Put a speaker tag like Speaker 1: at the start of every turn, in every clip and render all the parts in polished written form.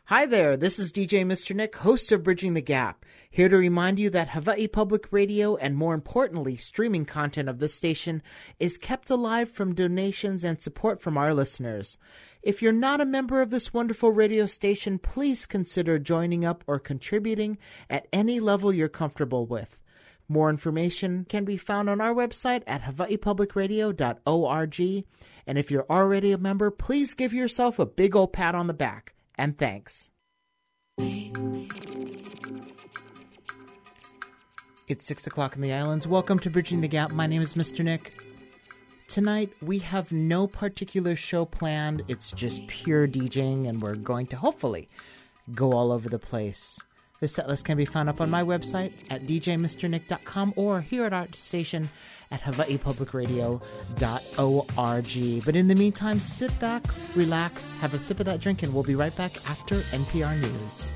Speaker 1: Hi there, this is DJ Mr. Nick, host of Bridging the Gap, here to remind you that Hawaii Public Radio and more importantly, streaming content of this station is kept alive from donations and support from our listeners. If you're not a member of this wonderful radio station, please consider joining up or contributing at any level you're comfortable with. More information can be found on our website at hawaiipublicradio.org, and if you're already a member, please give yourself a big old pat on the back. And thanks. It's 6 o'clock in the islands. Welcome to Bridging the Gap. My name is Mr. Nick. Tonight, we have no particular show planned. It's just pure DJing, and we're going to hopefully go all over the place. The set list can be found up on my website at djmrnick.com or here at our station at hawaiipublicradio.org. But in the meantime, sit back, relax, have a sip of that drink, and we'll be right back after NPR News.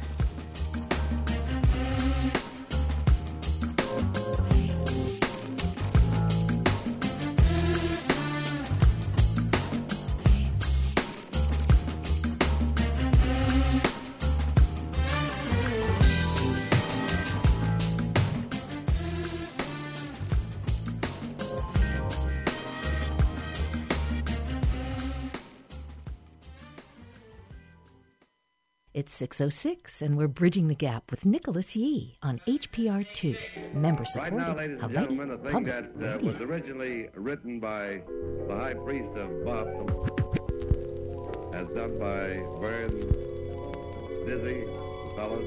Speaker 2: It's 6:06, and we're Bridging the Gap with Nicholas Yee on HPR2, member-supported
Speaker 3: Right now, ladies and
Speaker 2: Hawaii
Speaker 3: gentlemen, a thing
Speaker 2: Public
Speaker 3: that
Speaker 2: Radio.
Speaker 3: was originally written by the High Priest of Boston, as done by Vern Dizzy, fellas.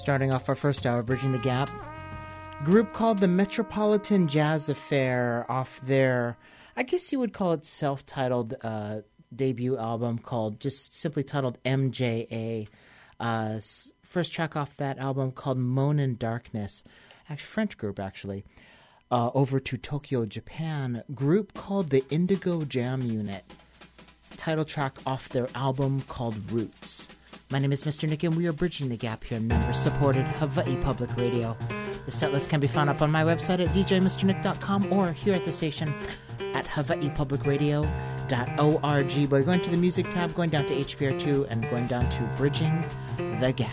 Speaker 1: Starting off our first hour, Bridging the Gap. Group called the Metropolitan Jazz Affair off their, I guess you would call it self-titled debut album called, just simply titled MJA. First track off that album called Moan in Darkness. Actually, French group, actually. Over to Tokyo, Japan. Group called the Indigo Jam Unit. Title track off their album called Roots. My name is Mr. Nick, and we are Bridging the Gap here, member-supported Hawaii Public Radio. The setlist can be found up on my website at djmrnick.com or here at the station at hawaiipublicradio.org by going to the music tab, going down to HPR2, and going down to Bridging the Gap.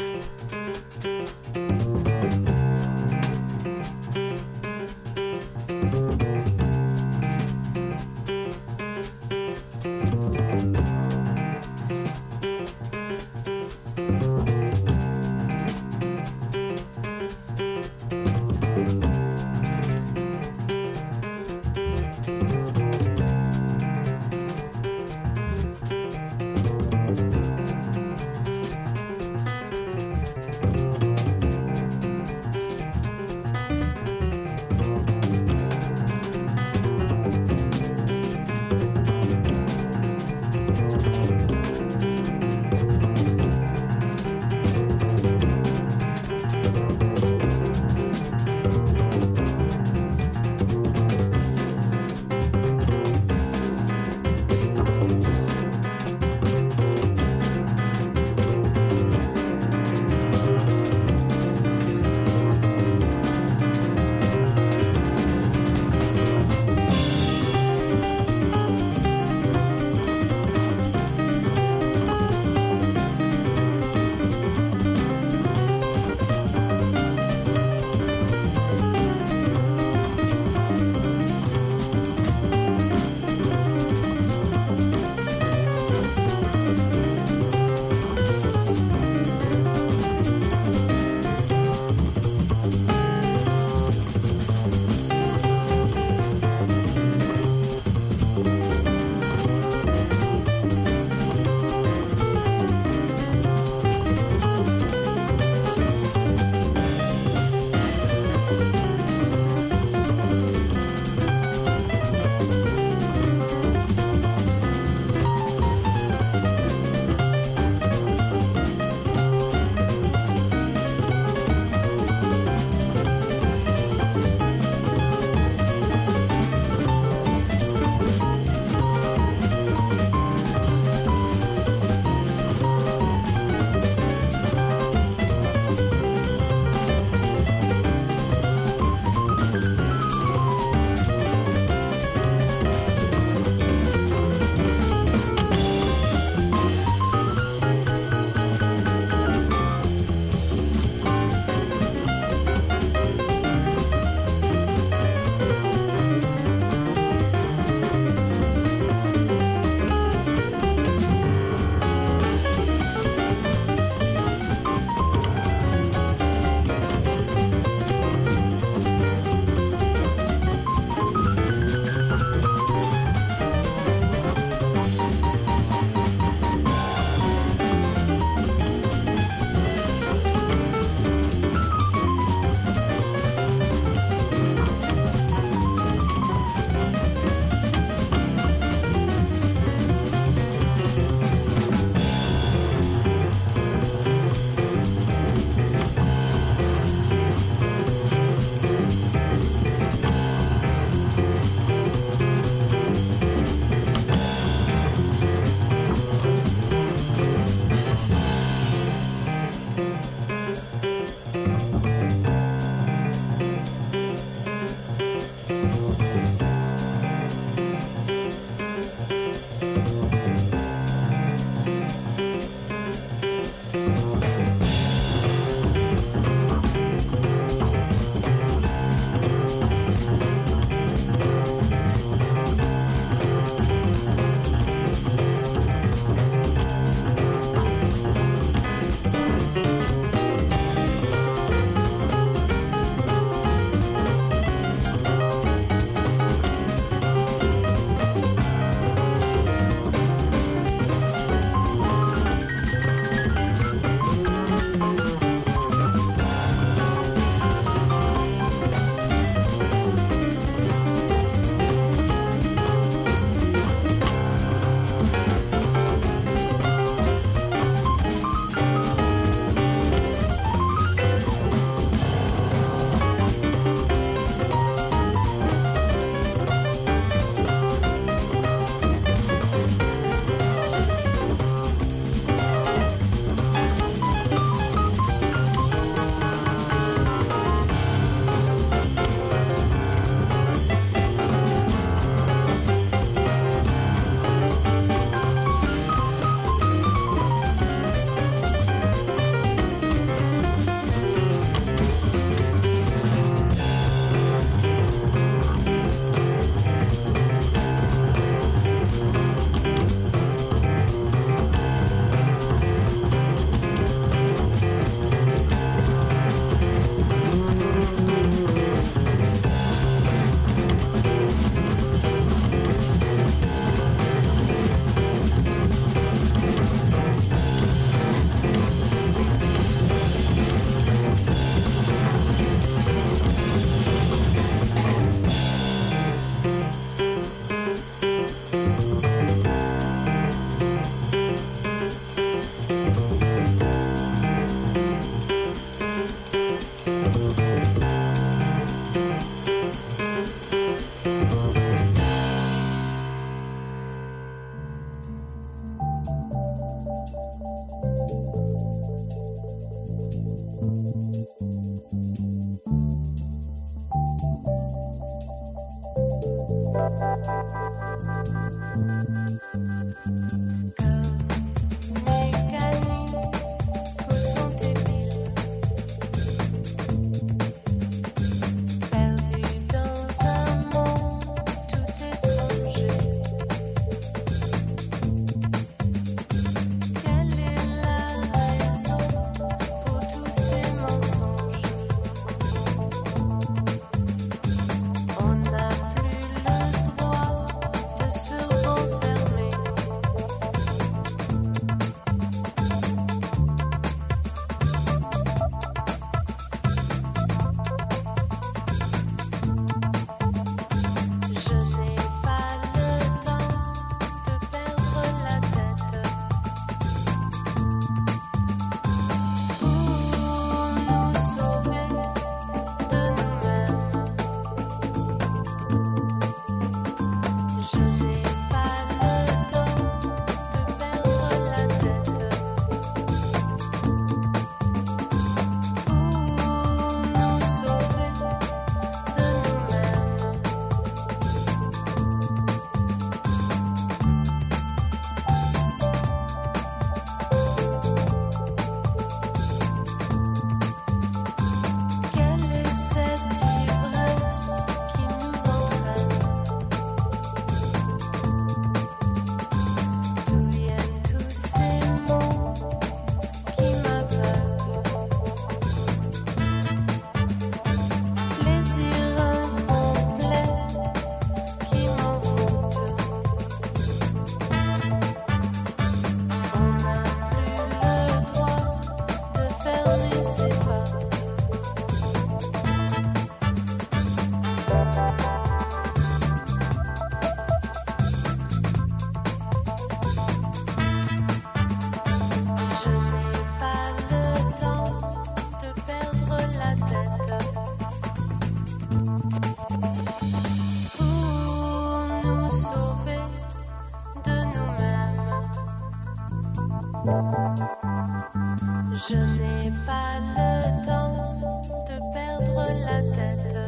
Speaker 4: Je n'ai pas le temps de perdre la tête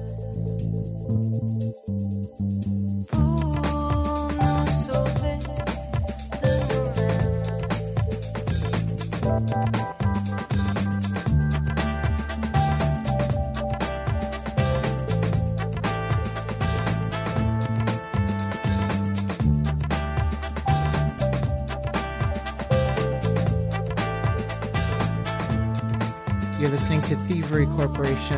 Speaker 4: pour nous sauver de nous-mêmes.
Speaker 1: You're listening to Thievery Corporation.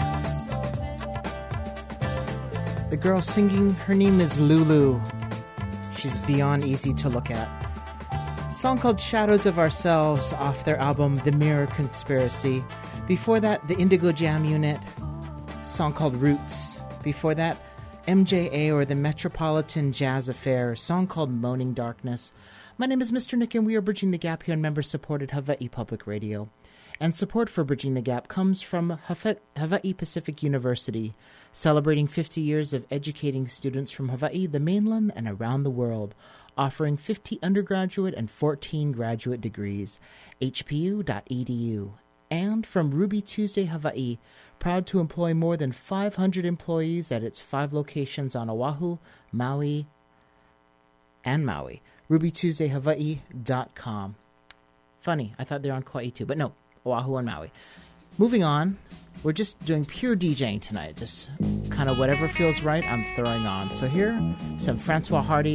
Speaker 1: The girl singing, her name is Lulu. She's beyond easy to look at. A song called Shadows of Ourselves off their album The Mirror Conspiracy. Before that, the Indigo Jam Unit. A song called Roots. Before that, MJA or the Metropolitan Jazz Affair. A song called Moaning Darkness. My name is Mr. Nick and we are Bridging the Gap here on member-supported Hawaii Public Radio. And support for Bridging the Gap comes from Hawaii Pacific University, celebrating 50 years of educating students from Hawaii, the mainland, and around the world, offering 50 undergraduate and 14 graduate degrees, hpu.edu. And from Ruby Tuesday Hawaii, proud to employ more than 500 employees at its 5 locations on Oahu, Maui, and Maui. RubyTuesdayHawaii.com. Funny, I thought they're on Kauai too, but no. Oahu and Maui. Moving on, we're just doing pure DJing tonight. Just kind of whatever feels right, I'm throwing on. So here, some Francois Hardy,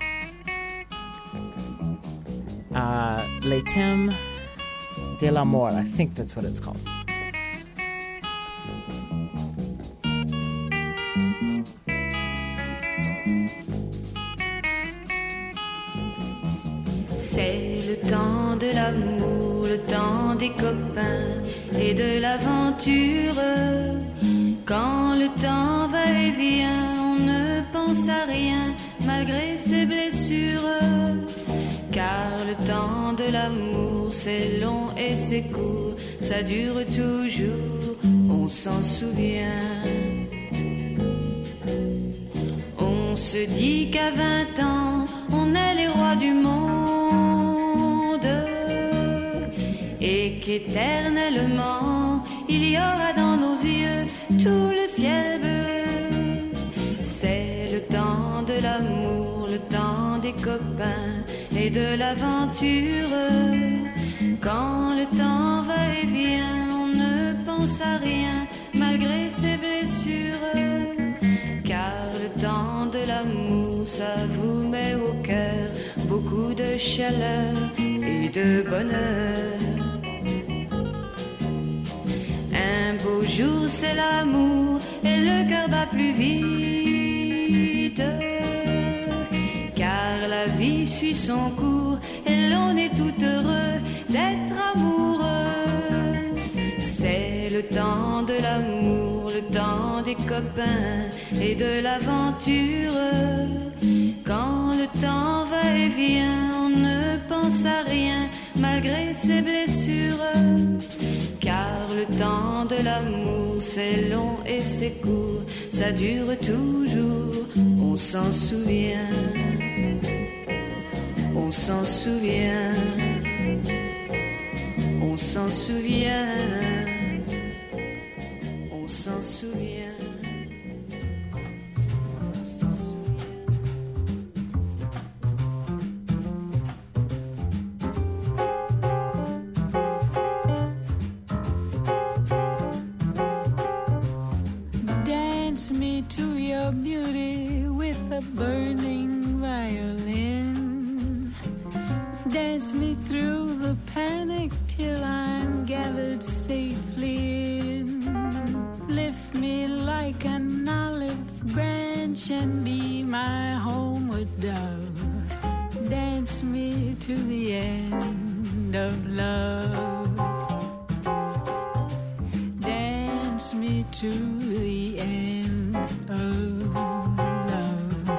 Speaker 1: Le Thème de l'Amour. I think that's what it's called.
Speaker 4: C'est le temps de l'amour, le temps des copains et de l'aventure. Quand le temps va et vient, on ne pense à rien malgré ses blessures. Car le temps de l'amour, c'est long et c'est court, ça dure toujours, on s'en souvient. On se dit qu'à 20 ans, on est les rois du monde. Et qu'éternellement il y aura dans nos yeux tout le ciel bleu. C'est le des copains et de l'aventure. Quand le temps va et vient, on ne pense à rien malgré ses blessures. Car le temps de l'amour, ça vous met au cœur beaucoup de chaleur et de bonheur. Un beau jour c'est l'amour et le cœur bat plus vite. Car la vie suit son cours et l'on est tout heureux d'être amoureux. C'est le temps de l'amour, le temps des copains et de l'aventure. Quand le temps va et vient, on ne pense à rien malgré ses blessures. Car le temps de l'amour, c'est long et c'est court, ça dure toujours, on s'en souvient. On s'en souvient. On s'en souvient. On s'en souvient.
Speaker 5: Dance me to your beauty with a burning violin. Dance me through the panic till I'm gathered safely in. Lift me like an olive branch and be my homeward dove. Dance me to the end of love. Dance me to the end of love.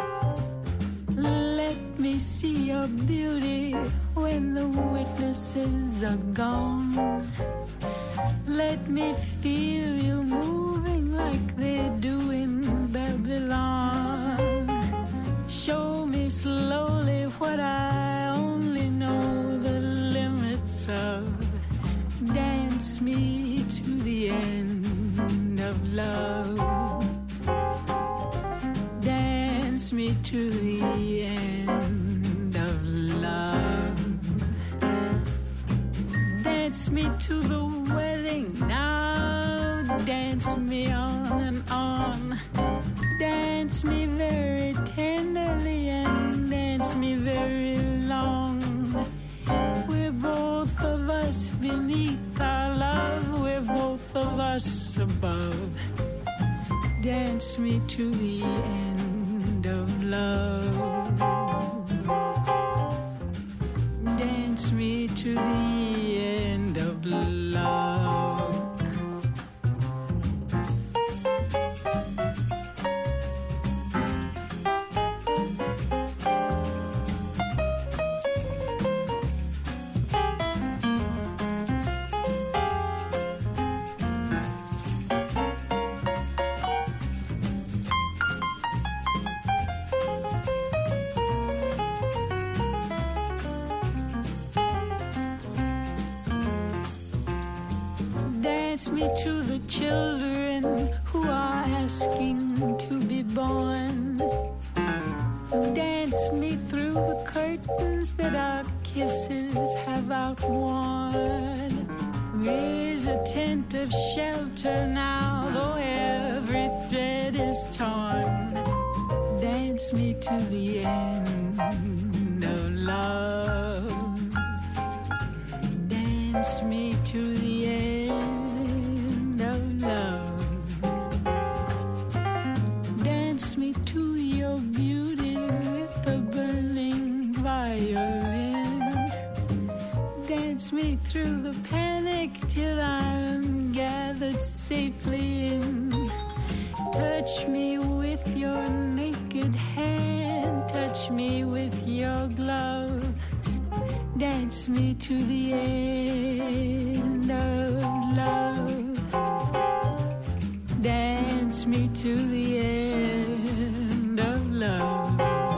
Speaker 5: Let me see your beauty when the witnesses are gone. Let me feel you moving like they do in Babylon. Show me slowly what I only know the limits of. Dance me to the end of love. Dance me to the end of love. Dance me to the wedding now. Dance me on and on. Dance me very tenderly and dance me very long. We're both of us beneath our love. We're both of us above. Dance me to the end of love. Dance me to the end of love. Dance me to the children who are asking to be born. Dance me through the curtains that our kisses have outworn. Raise a tent of shelter now, though every thread is torn. Dance me to the end of love. Dance me to the end of love. Dance me to your beauty with a burning violin. Dance me through the panic till I'm gathered safely in. Touch me with your naked hand. Touch me with your glove. Dance me to the end of love. Dance me to the end of love.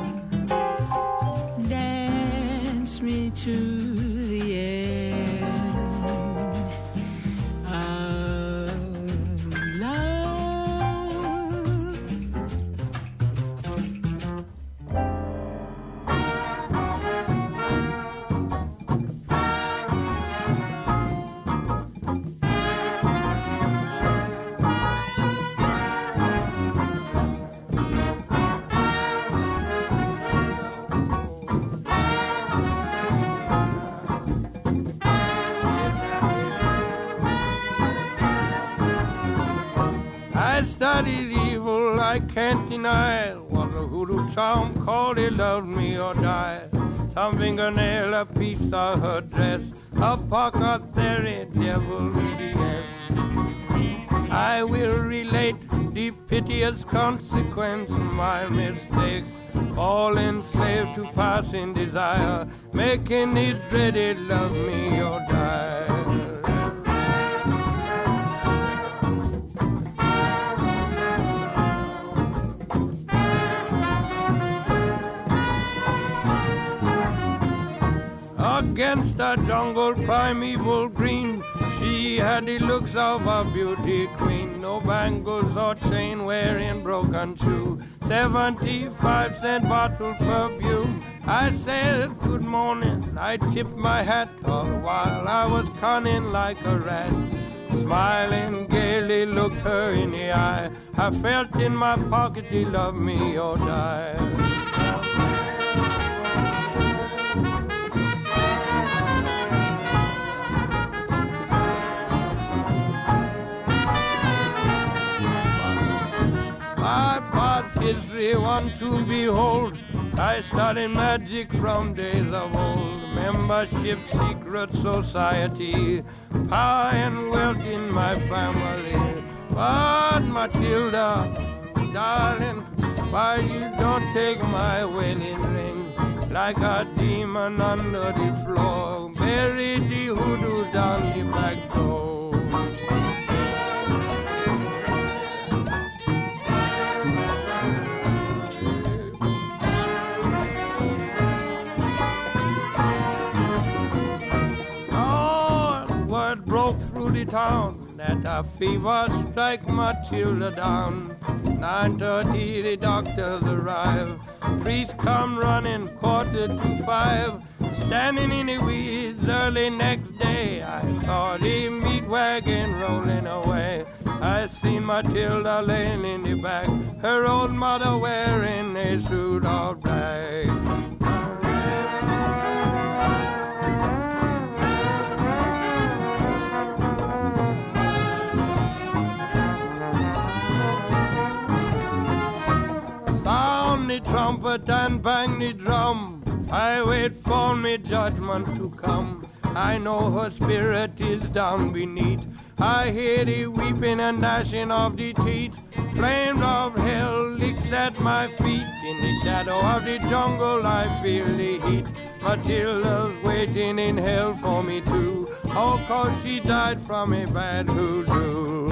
Speaker 5: Dance me to the end of love.
Speaker 6: God is evil, I can't deny. Was a hoodoo charm called He Loved Me or Die. Some fingernail, a piece of her dress, a pocket theory, devil yes. I will relate the piteous consequence of my mistake. All enslaved to passing desire, making it dreaded love me or die. Against a jungle primeval green, she had the looks of a beauty queen. No bangles or chain wearing broken shoe, 75-cent bottle perfume. I said good morning, I tipped my hat all while I was cunning like a rat. Smiling gaily looked her in the eye. I felt in my pocket, He loved me or die. My past history, one to behold. I studied magic from days of old. Membership, secret society, power and wealth in my family. But Matilda, darling, why you don't take my wedding ring? Like a demon under the floor, bury the hoodoo down the back door. Broke through the town that a fever strike Matilda down. 9:30 the doctors arrive. Priest come running 4:45. Standing in the weeds early next day, I saw the meat wagon rolling away. I seen Matilda laying in the back, her old mother wearing a suit of black. Sound the trumpet and bang the drum, I wait for me judgment to come. I know her spirit is down beneath. I hear the weeping and gnashing of the teeth. Flames of hell licks at my feet. In the shadow of the jungle I feel the heat. Matilda's waiting in hell for me too. Oh, 'cause she died from a bad hoodoo.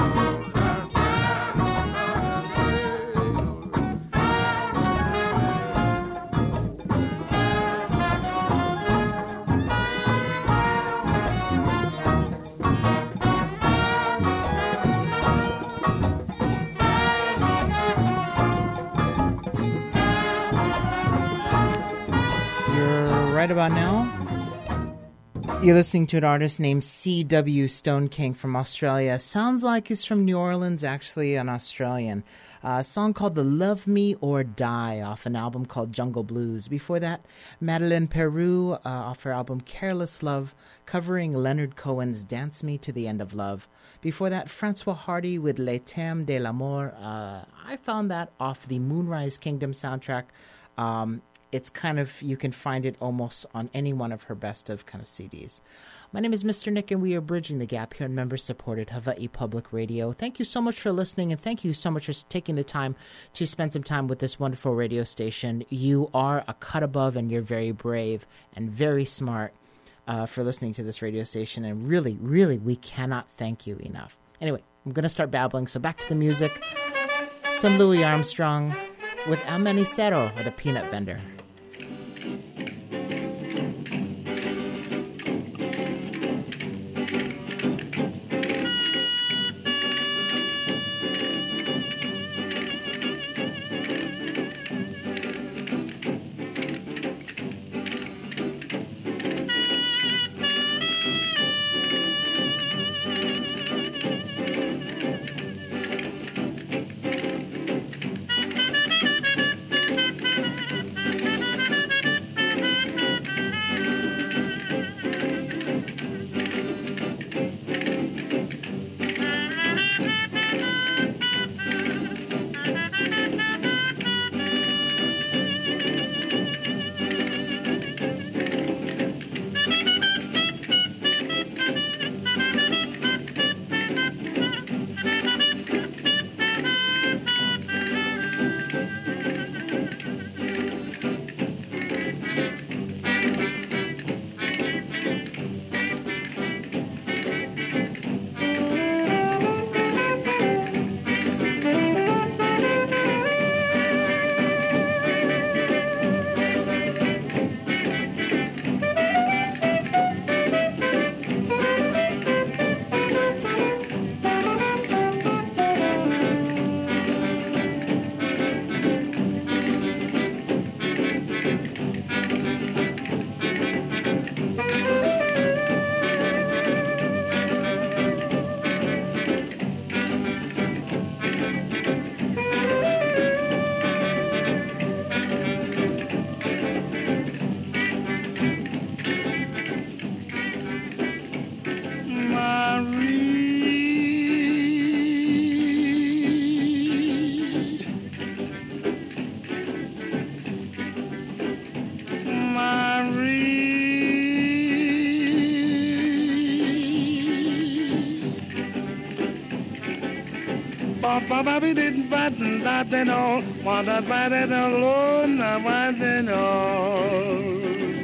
Speaker 1: Right about now, you're listening to an artist named C.W. Stone King from Australia. Sounds like he's from New Orleans, actually an Australian. A song called The Love Me or Die off an album called Jungle Blues. Before that, Madeleine Peru off her album Careless Love, covering Leonard Cohen's Dance Me to the End of Love. Before that, Francois Hardy with Les Thèmes de l'Amour. I found that off the Moonrise Kingdom soundtrack. It's kind of, you can find it almost on any one of her best of kind of CDs. My name is Mr. Nick, and we are bridging the gap here on member-supported Hawaii Public Radio. Thank you so much for listening, and thank you so much for taking the time to spend some time with this wonderful radio station. You are a cut above, and you're very brave and very smart for listening to this radio station, and really, really, we cannot thank you enough. Anyway, I'm going to start babbling, so back to the music. Some Louis Armstrong with El Manicero, or the Peanut Vendor.
Speaker 3: baby didn't button that and all. Want that bad alone, I wasn't all.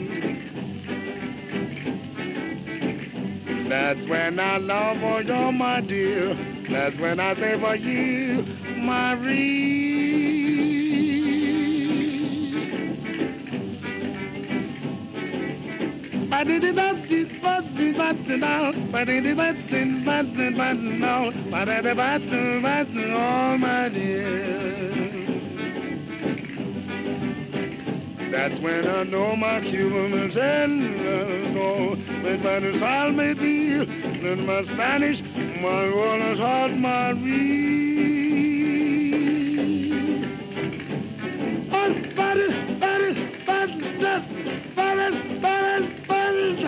Speaker 3: That's when I love for you, my dear. That's when I say for you, Marie. Oh, my dear. That's when I know my Cuban is in. No, but Spanish I'll be deal. Then my Spanish, my world is hard, my Oh, Spanish, Spanish, Spanish, Spanish, Spanish, Spanish,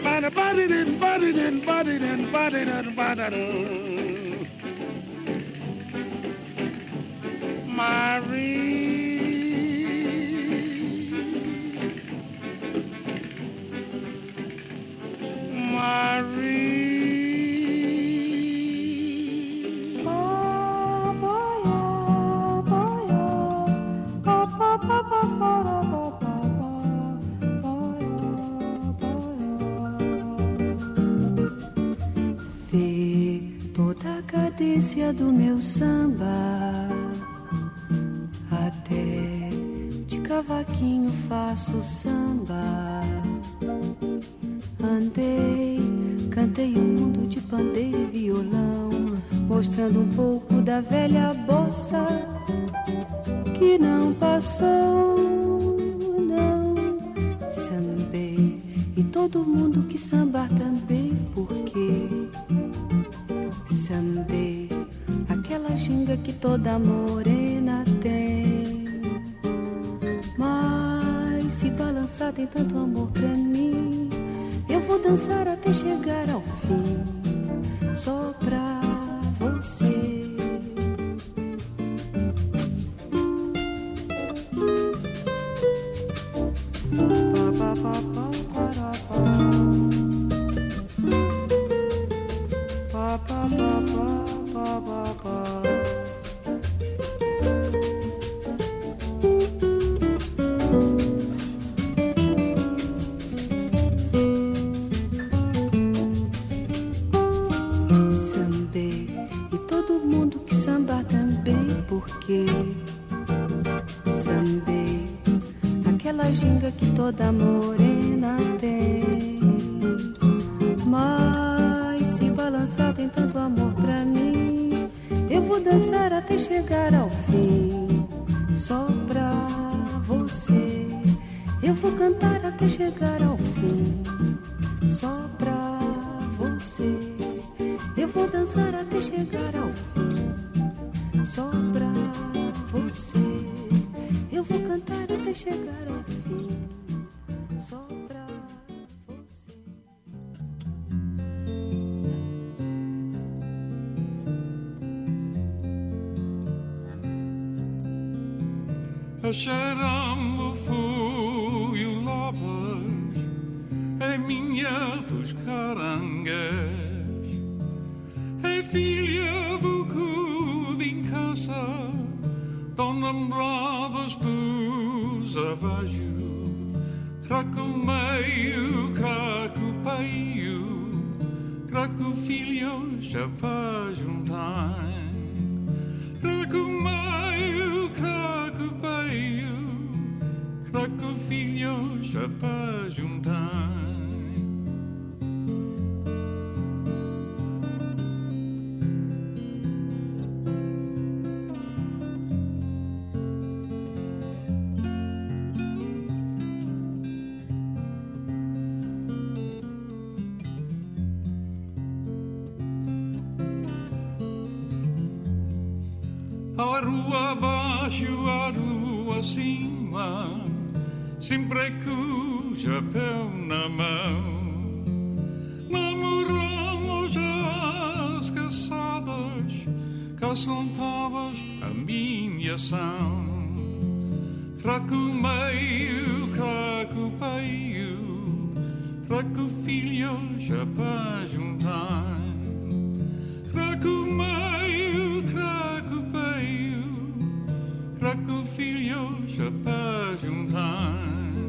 Speaker 4: Do meu samba, até de cavaquinho faço samba. Andei, cantei um mundo de pandeiro e violão, mostrando um pouco da velha bossa que não passou, não. Sambei e todo mundo que sambar também, porque sambei aquela ginga que toda morena tem. Mas se balançar tem tanto amor pra mim, eu vou dançar até chegar ao fim, só pra você. Toda morena tem, mas se balançar tem tanto amor pra mim, eu vou dançar até chegar ao fim, só pra você. Eu vou cantar até chegar ao fim, só pra você. Eu vou dançar até chegar ao fim, só pra você. Eu vou cantar até chegar ao fim, só pra você.
Speaker 7: Cheirando fui o lobos, é minha dos carangues, é filha do cu em casa, tão lembradas dos abaixo. Craco meio, craco peio, craco filho, já para juntar. Craco meio, craco peio, craco filho, já para juntar. A rua abaixo, a rua acima, sempre com o chapéu na mão. Namoramos as caçadas, cá são todas a minha ação. Craco meio, craco peio, craco filho, já para juntar. Craco meio, craco peio, craco filho já para juntar.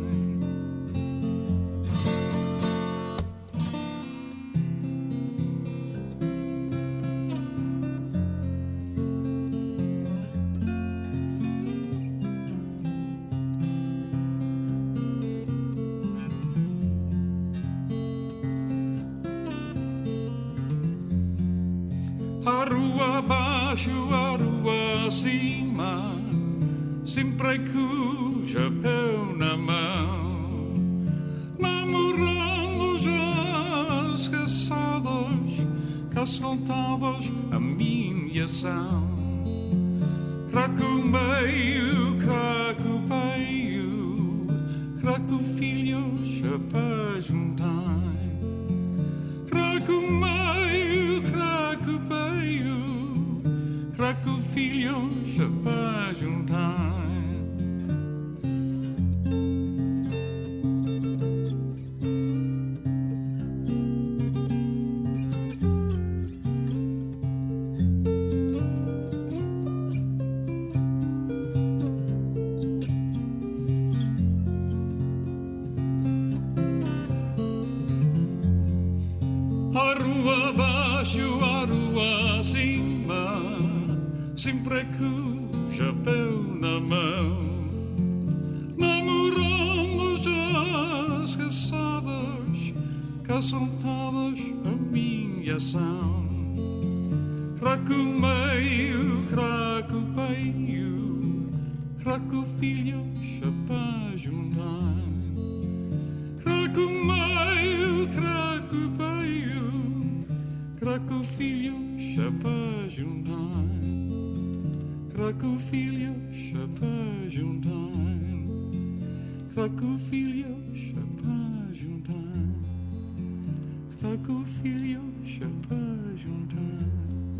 Speaker 7: A rua abaixo, a rua acima, sempre com o chapéu na mão, namorando as caçadas, caçaltadas a minha são. Craco meio, craco peio, craco filho, chapéu juntar. Craco meio, craco peio, craco filho, chapéu juntar. A rua abaixo, a rua acima, sempre com o chapéu na mão, namorando as caçadas, caçaltadas a minha são. Craco meio, craco peio, craco filho, chapéu juntar. Craco meio, craco peio, craco filho, chapéu juntar. Craco filho, chapéu juntar. Craco filho, chapéu juntar. Craco filho, chapéu juntar.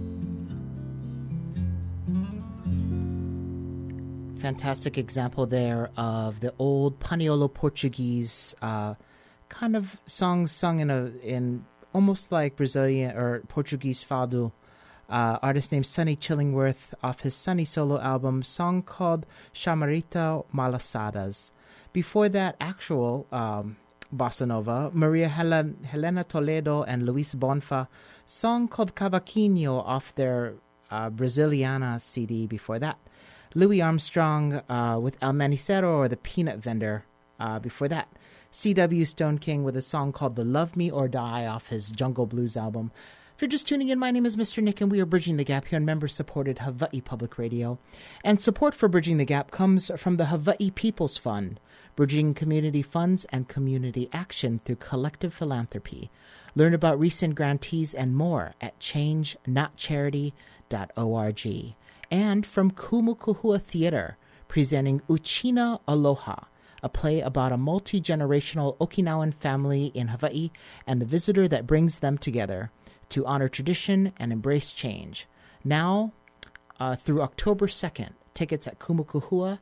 Speaker 1: Fantastic example there of the old Paniolo Portuguese kind of songs sung in almost like Brazilian or Portuguese fado. Artist named Sonny Chillingworth off his Sonny solo album, song called Chamarita Malasadas. Before that, actual bossa nova, Maria Helena Toledo and Luis Bonfa, song called Cavaquinho off their Brasiliana CD. Before that, Louis Armstrong with El Manicero or The Peanut Vendor. Before that, C.W. Stone King with a song called The Love Me or Die off his Jungle Blues album. If you're just tuning in, my name is Mr. Nick, and we are Bridging the Gap here on member-supported Hawaii Public Radio. And support for Bridging the Gap comes from the Hawaii People's Fund, bridging community funds and community action through collective philanthropy. Learn about recent grantees and more at changenotcharity.org. And from Kumukuhua Theater, presenting Uchina Aloha, a play about a multi-generational Okinawan family in Hawaii and the visitor that brings them together to honor tradition and embrace change. Now, through October 2nd, tickets at kumukuhua.org.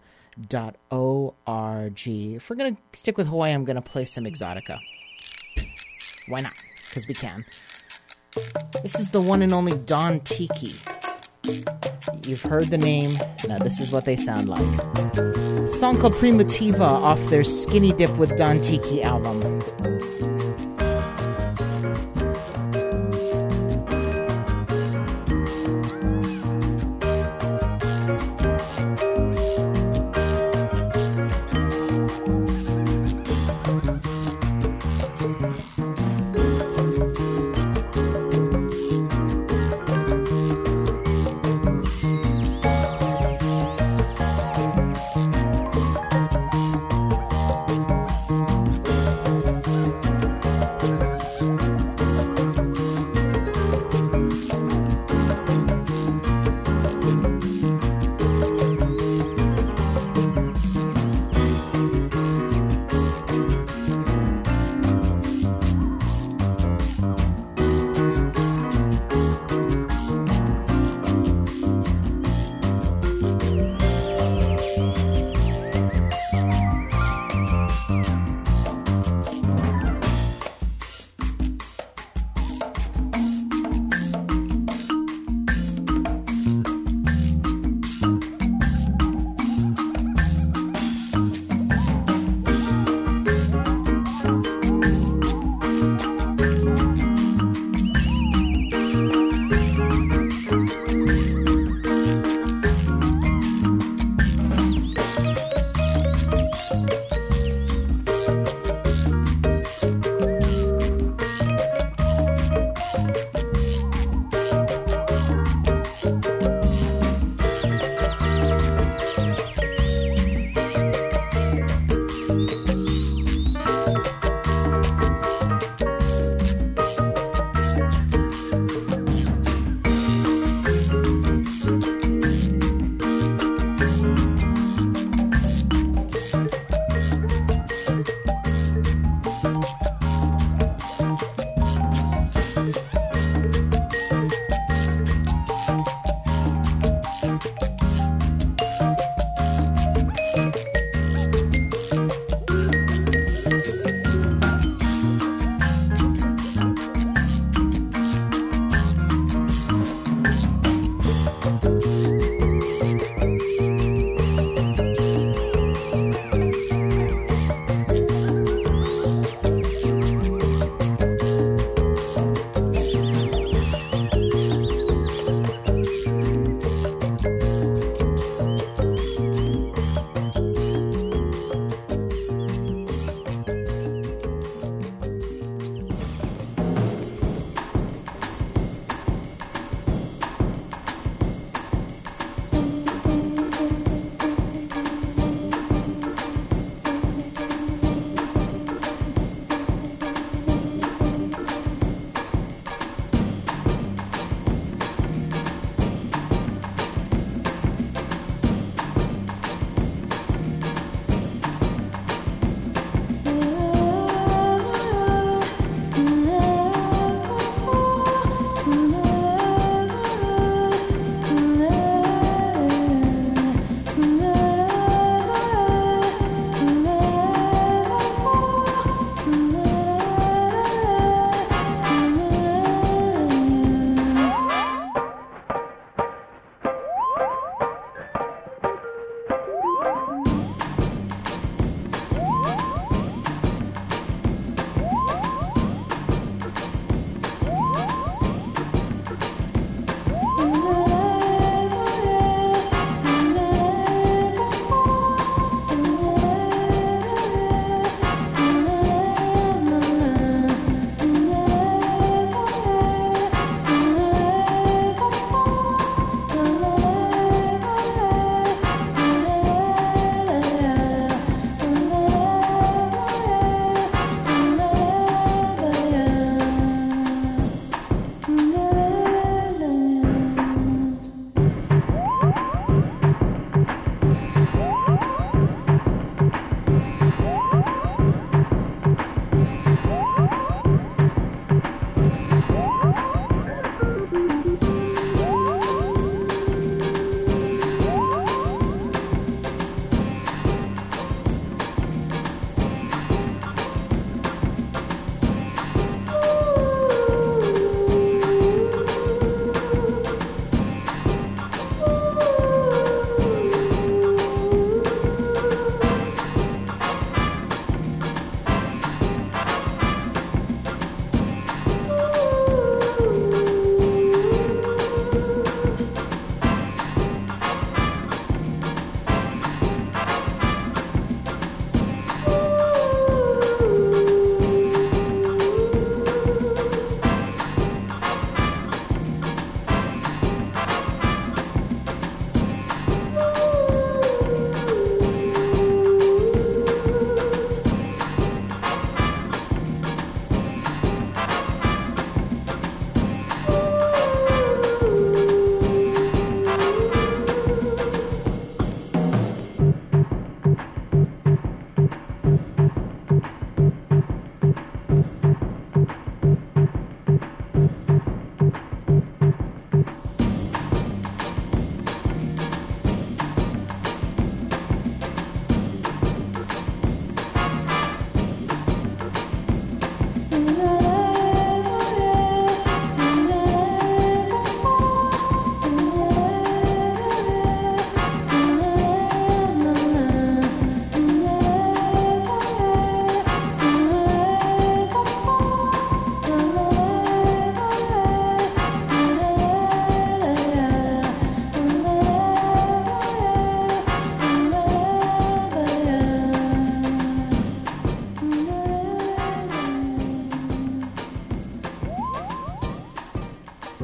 Speaker 1: If we're going to stick with Hawaii, I'm going to play some Exotica. Why not? Because we can. This is the one and only Don Tiki. You've heard the name. Now this is what they sound like. A song called Primitiva off their Skinny Dip with Don Tiki album.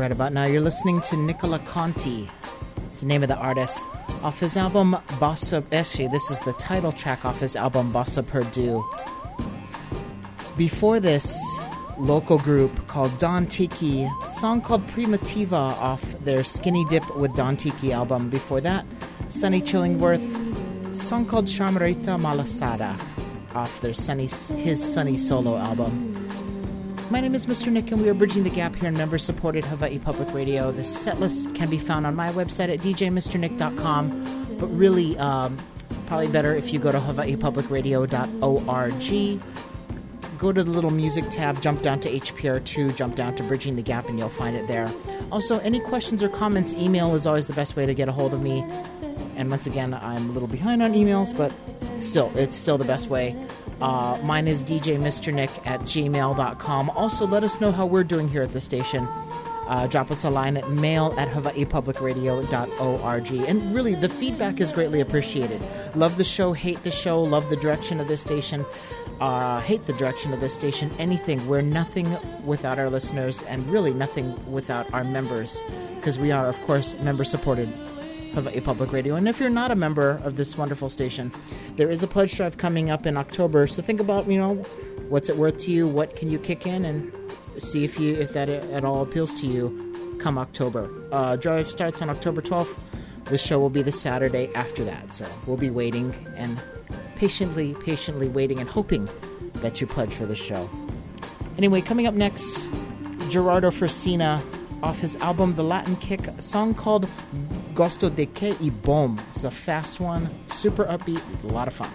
Speaker 1: Right about now, you're listening to Nicola Conti. It's the name of the artist. Off his album, Bossa... Actually, this is the title track off his album, Bossa Perdue. Before this, local group called Don Tiki, song called Primitiva off their Skinny Dip with Don Tiki album. Before that, Sonny Chillingworth, song called Charmerita Malasada off their his Sunny solo album. My name is Mr. Nick, and we are bridging the gap here in member-supported Hawaii Public Radio. The setlist can be found on my website at djmrnick.com, but really, probably better if you go to hawaiipublicradio.org. Go to the little music tab, jump down to HPR2, jump down to Bridging the Gap, and you'll find it there. Also, any questions or comments, email is always the best way to get a hold of me. And once again, I'm a little behind on emails, but still, it's still the best way. Mine is djmrnick@gmail.com. Also, let us know how we're doing here at the station. Drop us a line at mail@hawaiipublicradio.org. And really, the feedback is greatly appreciated. Love the show, hate the show, love the direction of this station, hate the direction of this station, anything. We're nothing without our listeners, and really nothing without our members, because we are, of course, member-supported Hawaii Public Radio. And if you're not a member of this wonderful station, there is a pledge drive coming up in October. So think about, what's it worth to you? What can you kick in? And see if that at all appeals to you come October. Drive starts on October 12th. The show will be the Saturday after that. So we'll be waiting and patiently waiting and hoping that you pledge for the show. Anyway, coming up next, Gerardo Fresina off his album The Latin Kick, a song called Gosto de Que y Bom. It's a fast one, super upbeat, a lot of fun.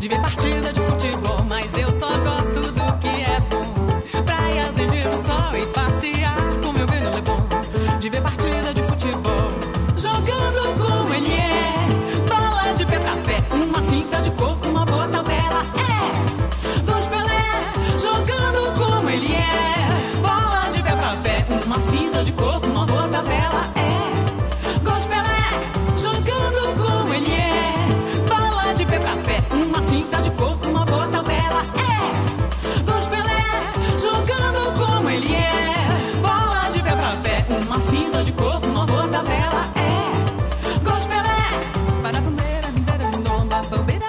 Speaker 8: de ver partida de futebol, mas eu só gosto do que é bom. Praias em dia do sol e passear com meu velho Lebon. De ver partida de futebol, jogando como ele é. Bola de pé pra pé, uma finta de corpo, uma boa tabela. É, gol de Pelé, jogando como ele é. Bola de pé pra pé, uma finta de corpo, uma boa tabela. É, gol de Pelé, jogando como ele é. Bola de pé pra pé, uma finta de corpo, uma boa tabela. É, gol de Pelé, jogando como ele é. Bola de pé pra pé, uma finta de corpo, uma boa tabela. É, gol de Pelé. Para bandeira, bandeira, bandomba, bandeira,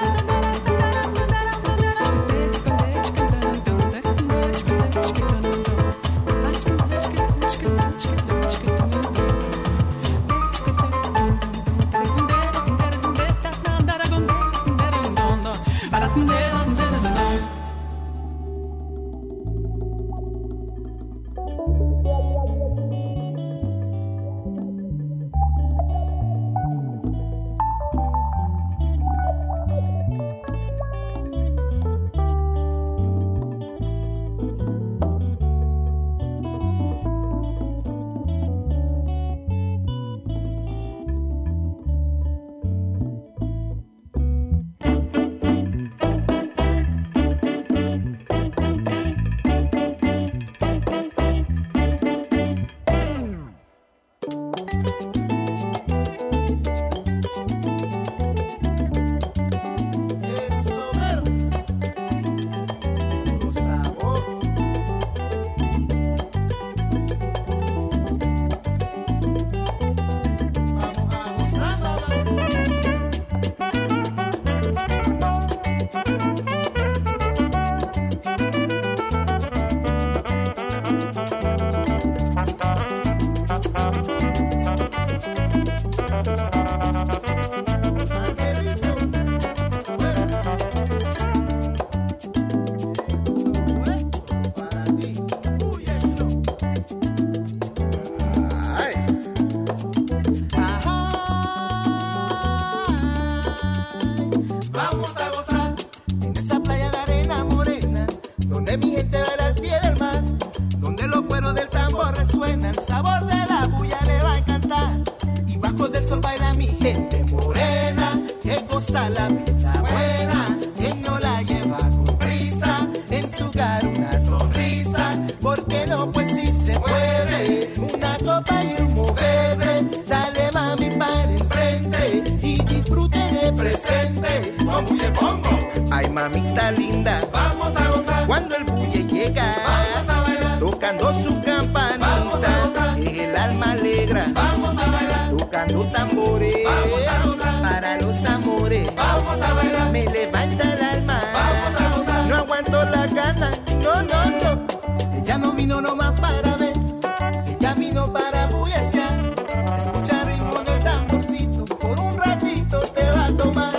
Speaker 9: Ay, mamita linda, vamos a gozar. Cuando el bulle llega, vamos a bailar. Tocando su campanita, vamos a gozar. Que el alma alegra, vamos a bailar. Tocando tambores, vamos a gozar. Para los amores, vamos a bailar. Me levanta el alma, vamos a gozar. No aguanto la gana, no, no, no. Ella no vino nomás para ver, ella vino para bullesear. Escucha el ritmo del tamborcito, por un ratito te va a tomar.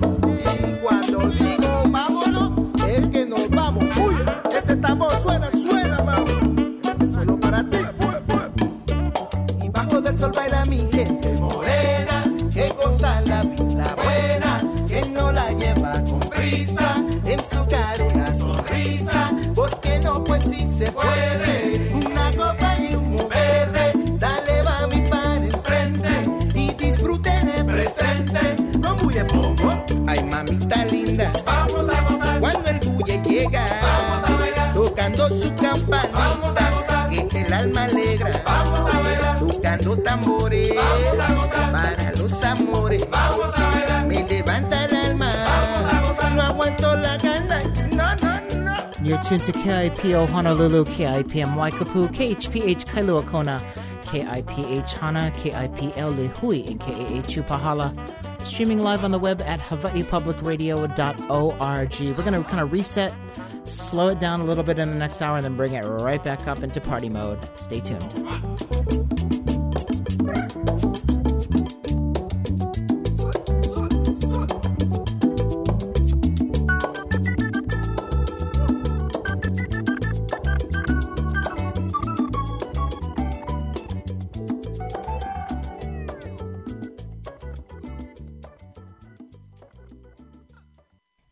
Speaker 9: Tambor suena, suena, mami. Solo para ti. Y bajo del sol baila mi gente morena, que goza la vida buena, que no la lleva con prisa, en su cara una sonrisa, porque no, pues sí se puede. Una copa y humo verde, dale mami para el frente, y disfruten el presente, con bulle pongo. Ay, mamita linda, vamos a gozar. Cuando el bulle llega, vamos a bailar. Tocando su campanita, vamos a gozar. Que el alma alegra, vamos a bailar. Tocando tambores, vamos a gozar. Para los amores, vamos a bailar. Me levanta el alma, vamos a gozar. No aguanto la gana, no, no, no.
Speaker 1: You're tuned to KIPO Honolulu, KIPM Waikapu, KHPH Kailua Kona, KIPH Hana, KIPL Lihui, and KAH Pahala. Streaming live on the web at hawaiipublicradio.org. We're going to kind of reset, slow it down a little bit in the next hour, and then bring it right back up into party mode. Stay tuned.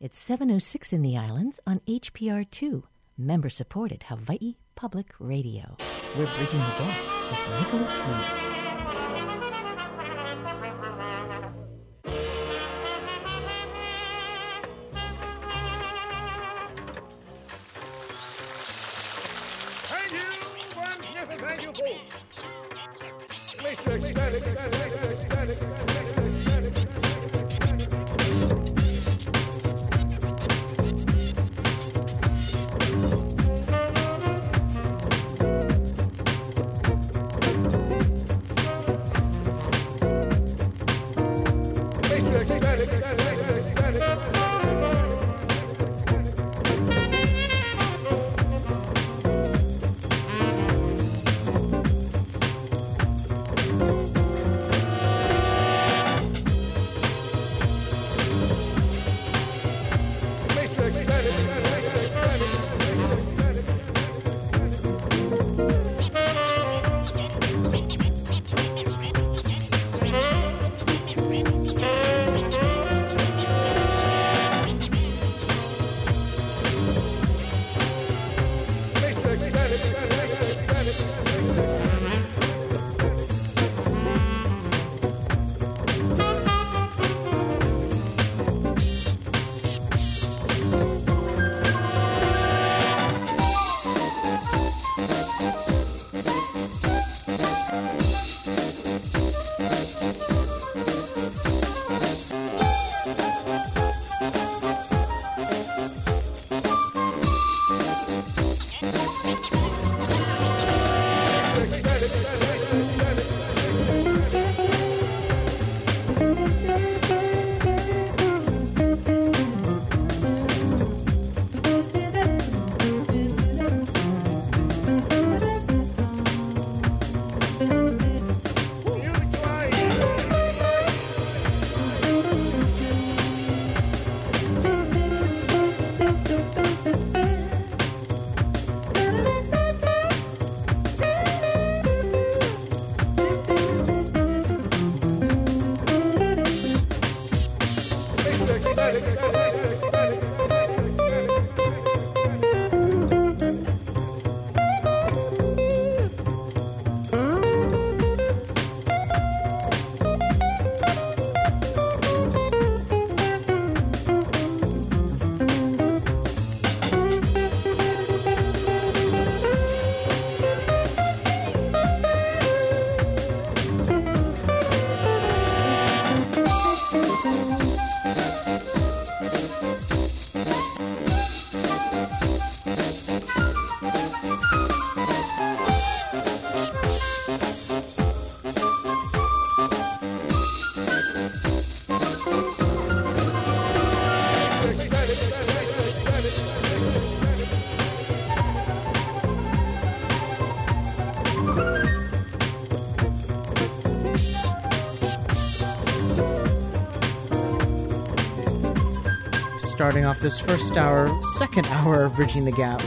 Speaker 2: It's 7:06 in the islands on HPR2, member-supported Hawaii Public Radio. We're bridging the gap with Nicholas Yee.
Speaker 3: Thank you, folks. Mr. Ecstatic.
Speaker 1: Starting off this second hour of Bridging the Gap.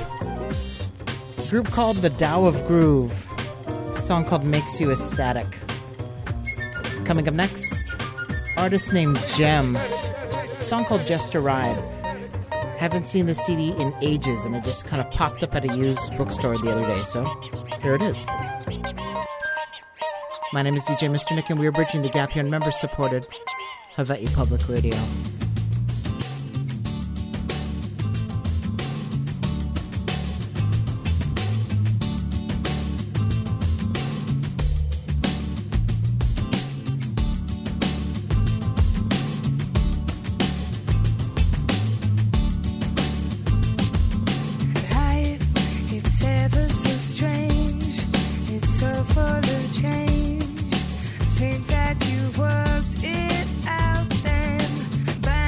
Speaker 1: A group called The Tao of Groove. A song called Makes You Ecstatic. Coming up next, artist named Gem. A song called Just a Ride. Haven't seen the CD in ages, and it just kind of popped up at a used bookstore the other day, so here it is. My name is DJ Mr. Nick, and we are Bridging the Gap here on member-supported Hawaii Public Radio.
Speaker 10: Think that you worked it out then.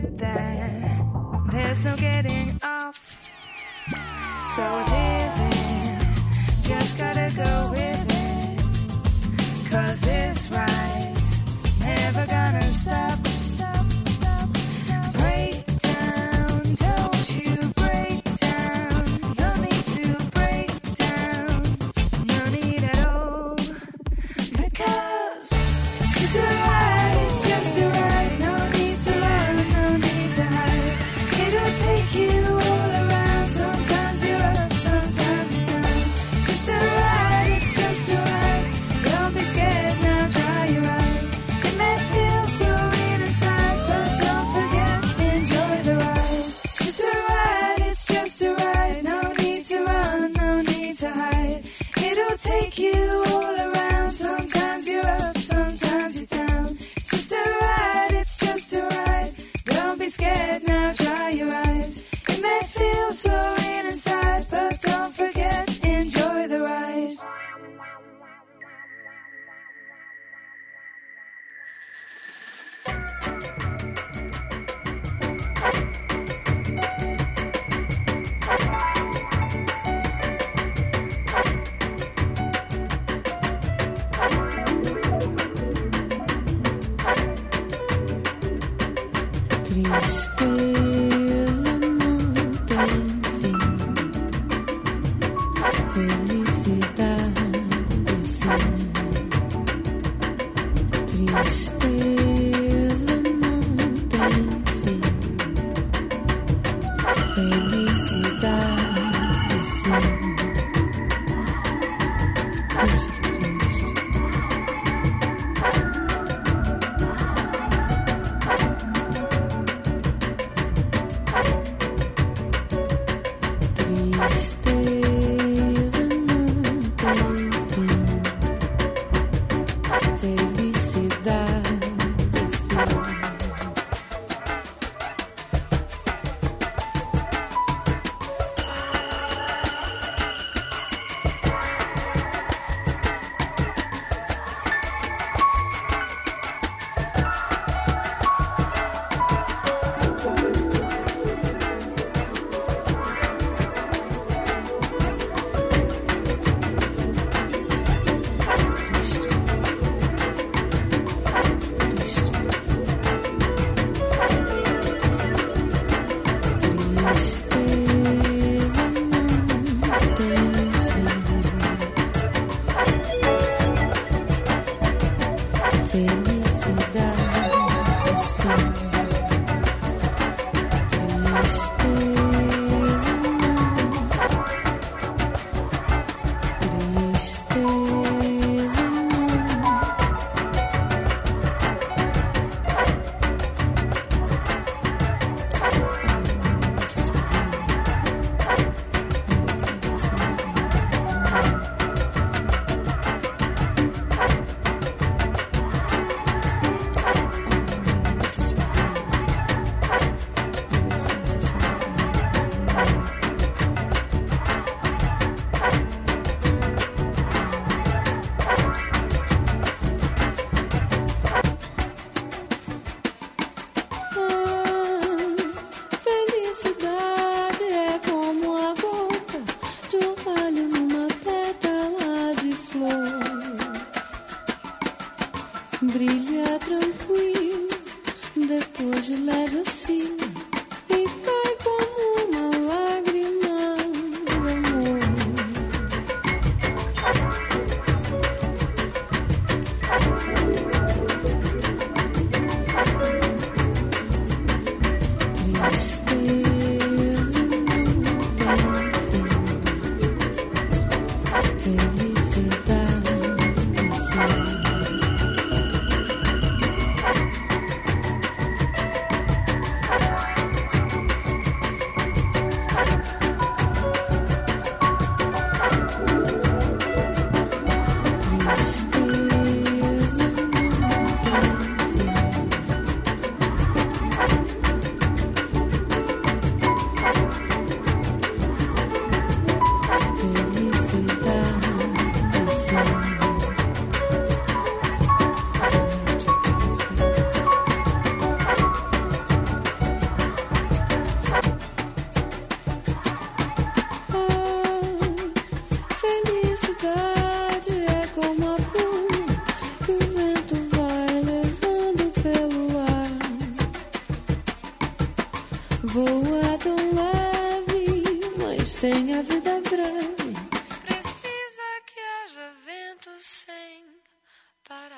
Speaker 10: that there's no getting off. So living, just gotta go with it, 'cause this ride's never gonna stop. Break down, don't you break down. No need to break down, no need at all, because it's just a ride, it's just a ride. No need to run, no need to hide. It'll take you all around. Sometimes you're up, sometimes you're down. It's just a ride, it's just a ride. Don't be scared now, dry your eyes. It may feel so real inside, but don't forget, enjoy the ride. It's just a ride, it's just a ride. No need to run, no need to hide. It'll take you all around. Sometimes you're up, sometimes you're down. It's just a ride, it's just a ride. Don't be scared now, dry your eyes. It may feel so real inside, but don't forget, enjoy the ride.
Speaker 4: Tristeza não tem fim, felicidade sim. Tristeza não tem fim, felicidade sim. Não fique triste. Tristeza não tem fim, felicidade sim. Tristeza não tem fim, felicidade sim. Tristeza não, tristeza não. Felicidade é como a gota de orvalho numa pétala de flor. Brilha tranquilo, depois de leve assim, e cai como uma lágrima de amor. Tristeza não tem fim, felicidade sim. learn to sing, but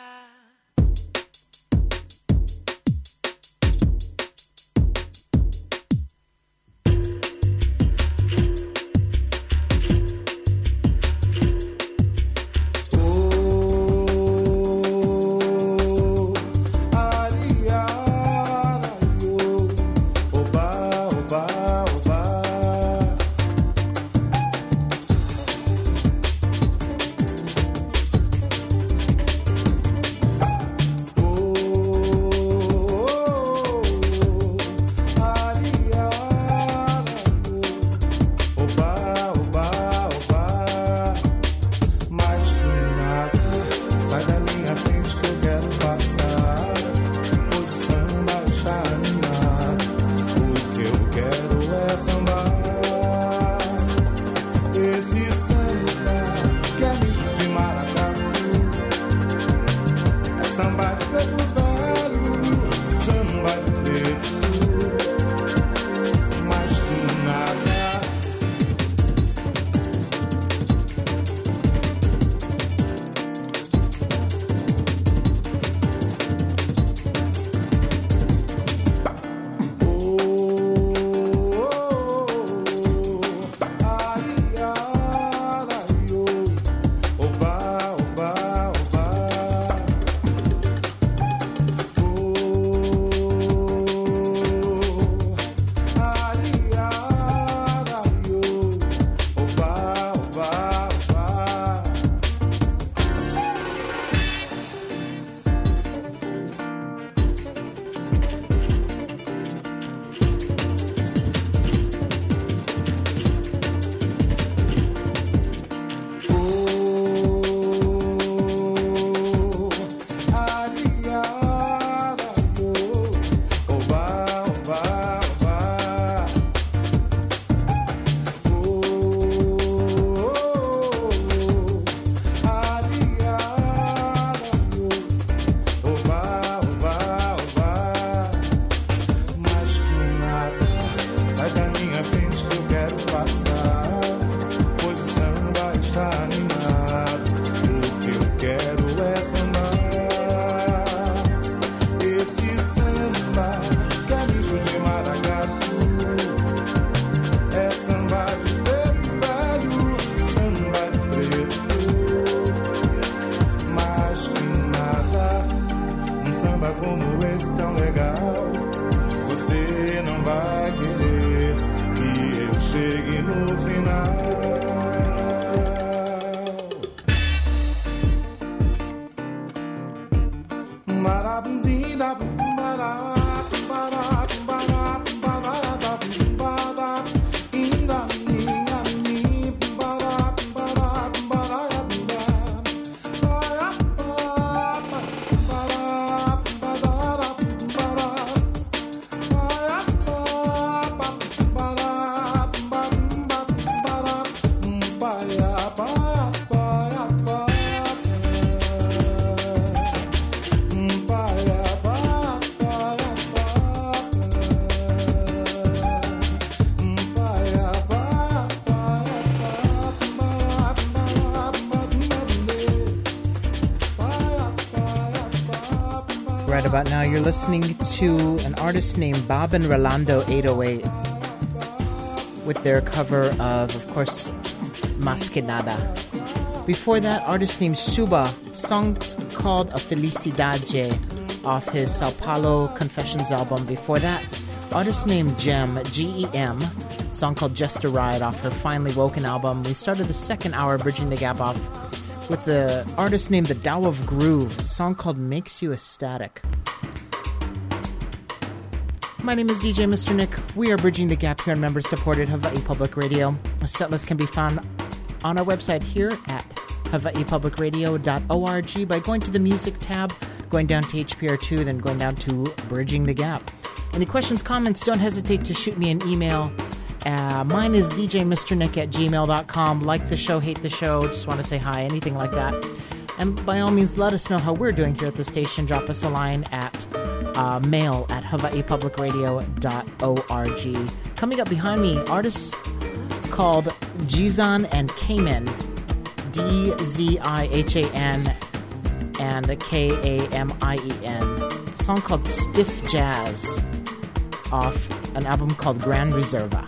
Speaker 1: Right about now, you're listening to an artist named Bob and Rolando 808 with their cover of course, Mas Que Nada. Before that, artist named Suba, song called A Felicidade off his Sao Paulo Confessions album. Before that, artist named Gem, G-E-M, song called Just a Ride off her Finally Woken album. We started the second hour, Bridging the Gap, off with the artist named The Tao of Groove, a song called Makes You Ecstatic. My name is DJ Mr. Nick. We are Bridging the Gap here on member-supported Hawaii Public Radio. A setlist can be found on our website here at hawaiipublicradio.org by going to the music tab, going down to HPR2, then going down to Bridging the Gap. Any questions, comments, don't hesitate to shoot me an email. Mine is djmrnick@gmail.com. Like the show, hate the show, just want to say hi, anything like that. And by all means, let us know how we're doing here at the station. Drop us a line at mail@hawaiipublicradio.org. Coming up behind me, artists called Jizan and Cayman. DZIHAN and KAMIEN. A song called Stiff Jazz off an album called Grand Reserva.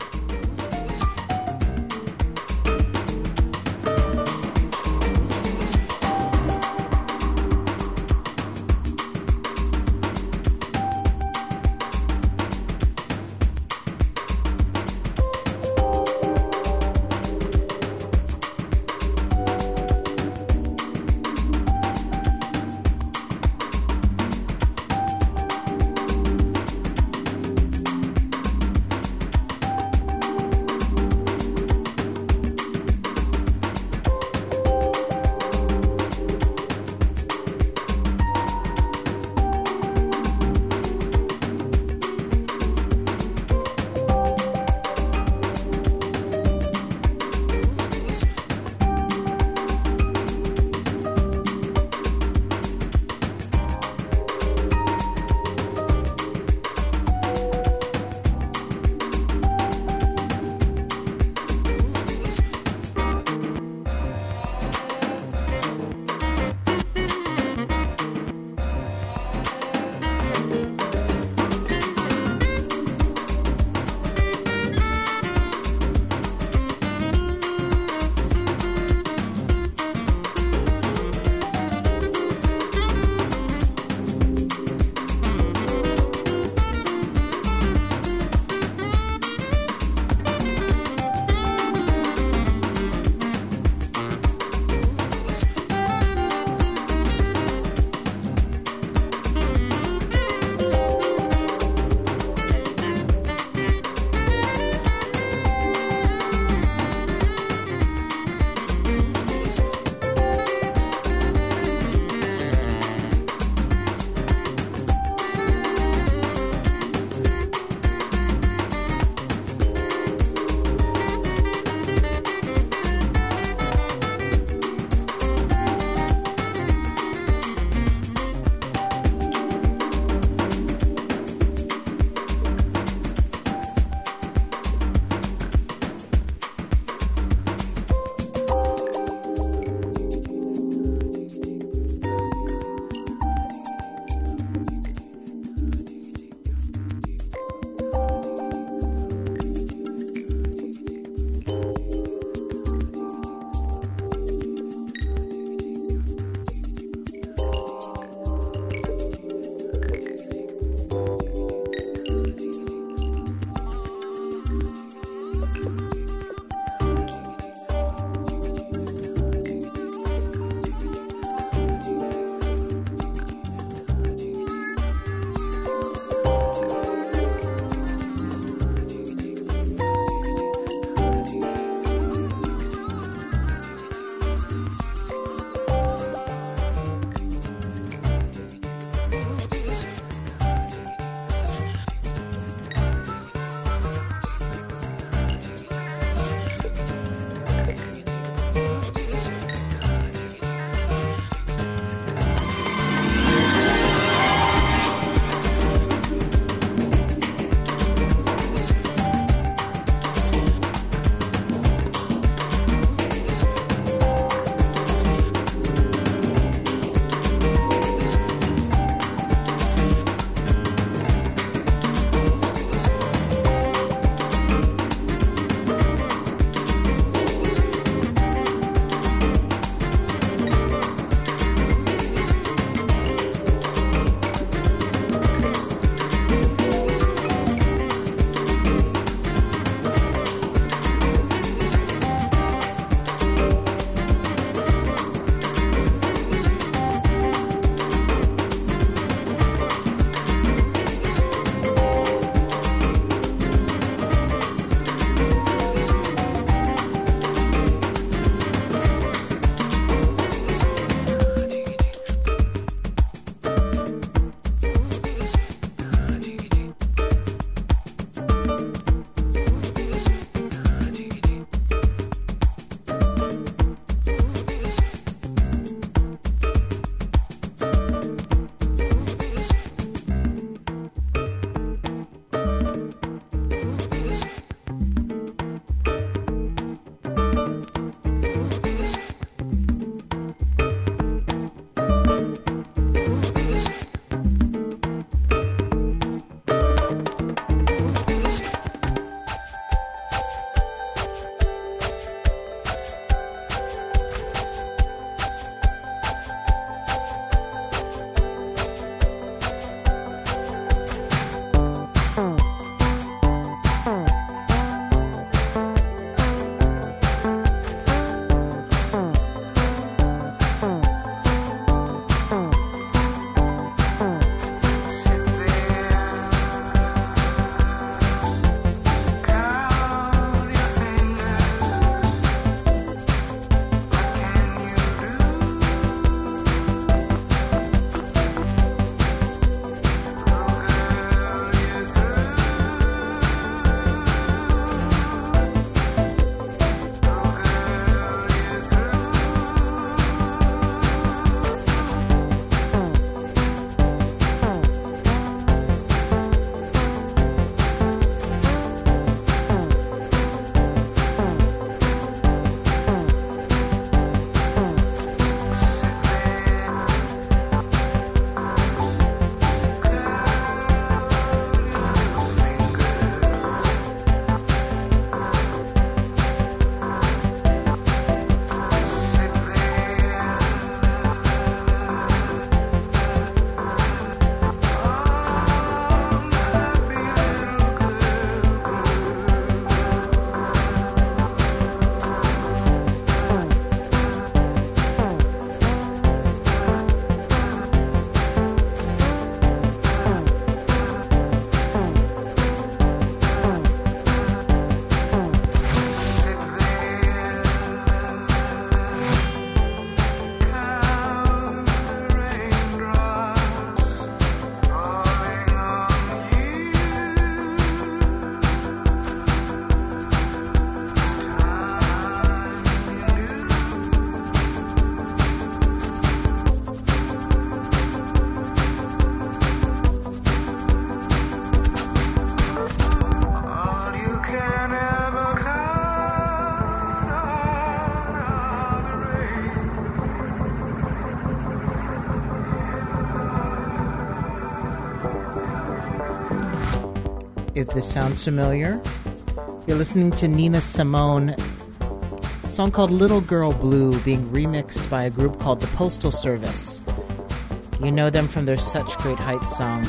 Speaker 1: if this sounds familiar. You're listening to Nina Simone, a song called Little Girl Blue, being remixed by a group called the Postal Service. You know them from their Such Great Heights song.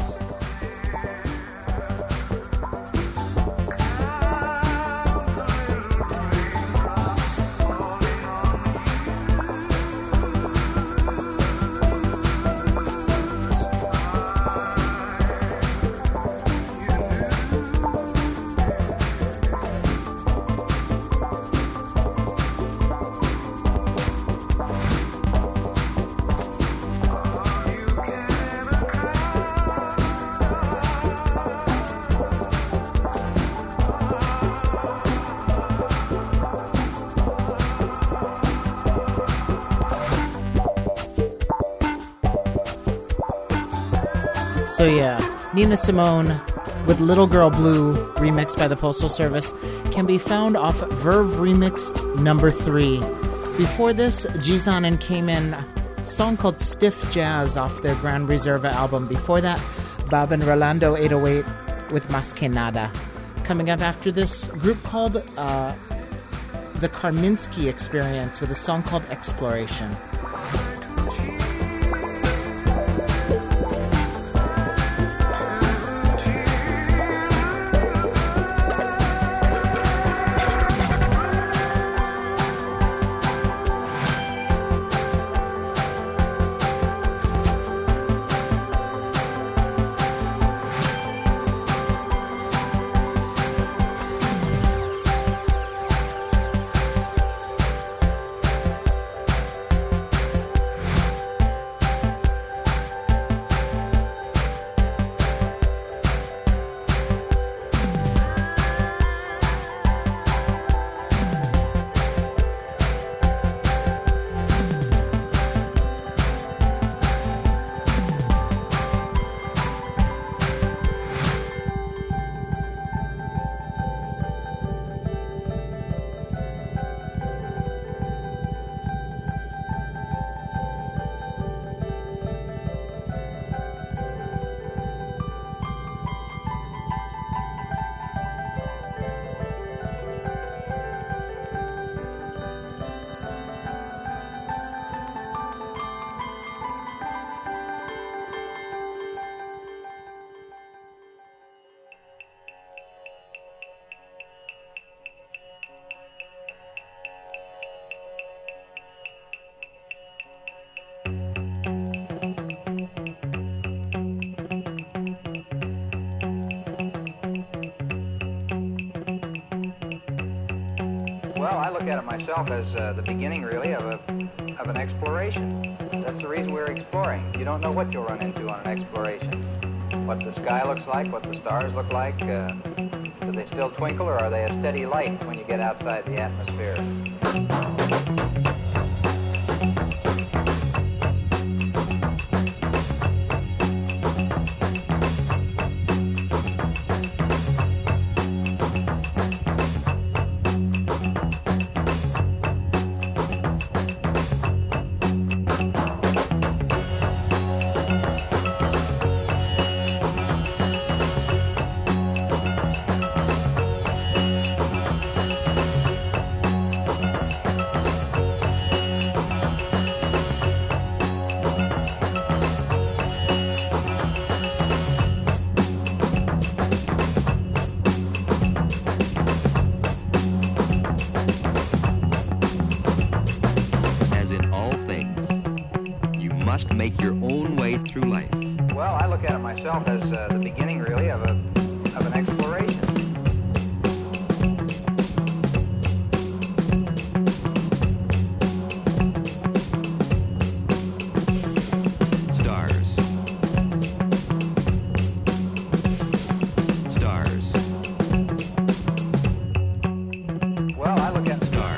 Speaker 1: So yeah, Nina Simone with Little Girl Blue, remixed by the Postal Service, can be found off Verve Remix number 3. Before this, Jizan and Cayman, a song called Stiff Jazz off their Grand Reserva album. Before that, Bob and Rolando 808 with Mas Que Nada. Coming up after this, a group called the Karminski Experience with a song called Exploration.
Speaker 11: Well, I look at it myself as the beginning, really, of an exploration. That's the reason we're exploring. You don't know what you'll run into on an exploration. What the sky looks like, what the stars look like. Do they still twinkle, or are they a steady light when you get outside the atmosphere?
Speaker 12: Make your own way through life.
Speaker 11: Well, I look at it myself as the beginning, really, of an exploration.
Speaker 12: Stars.
Speaker 11: Well, I look at
Speaker 12: stars.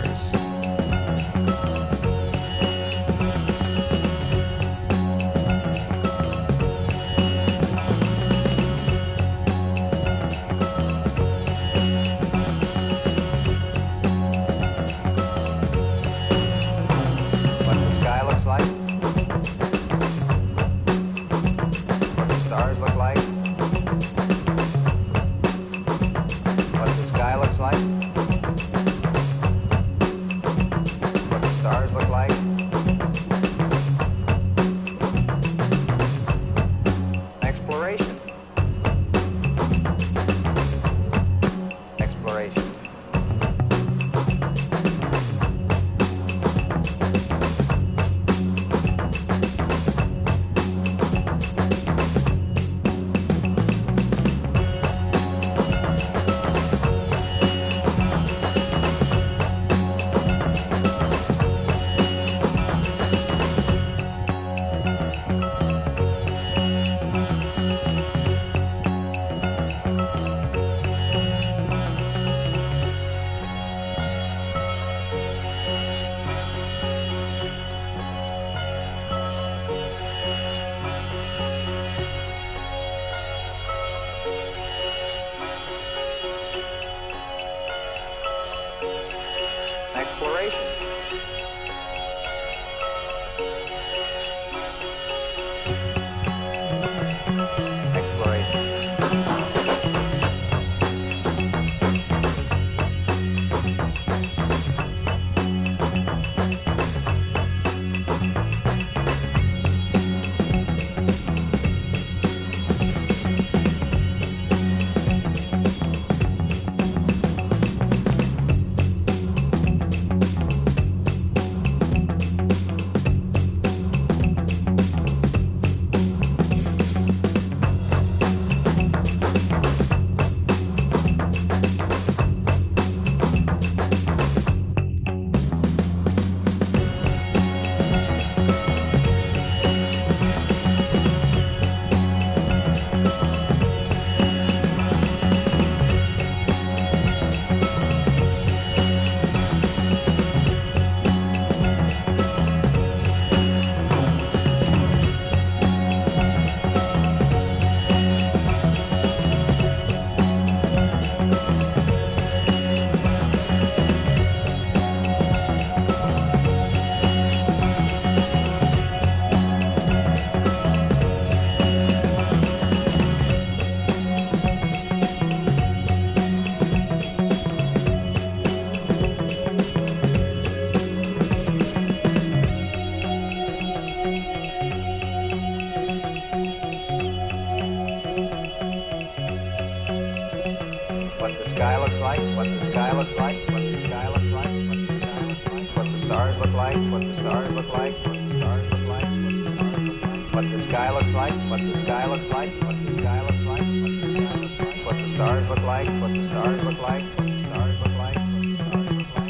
Speaker 11: sky looks like, what the sky looks like, what the sky looks like, what the sky looks like, what the stars look like, what the stars look like, what the stars look like, what the sky looks like, what the sky looks like, what the sky looks like, what the stars look like, what the stars look like, what the stars look like, what the stars look like.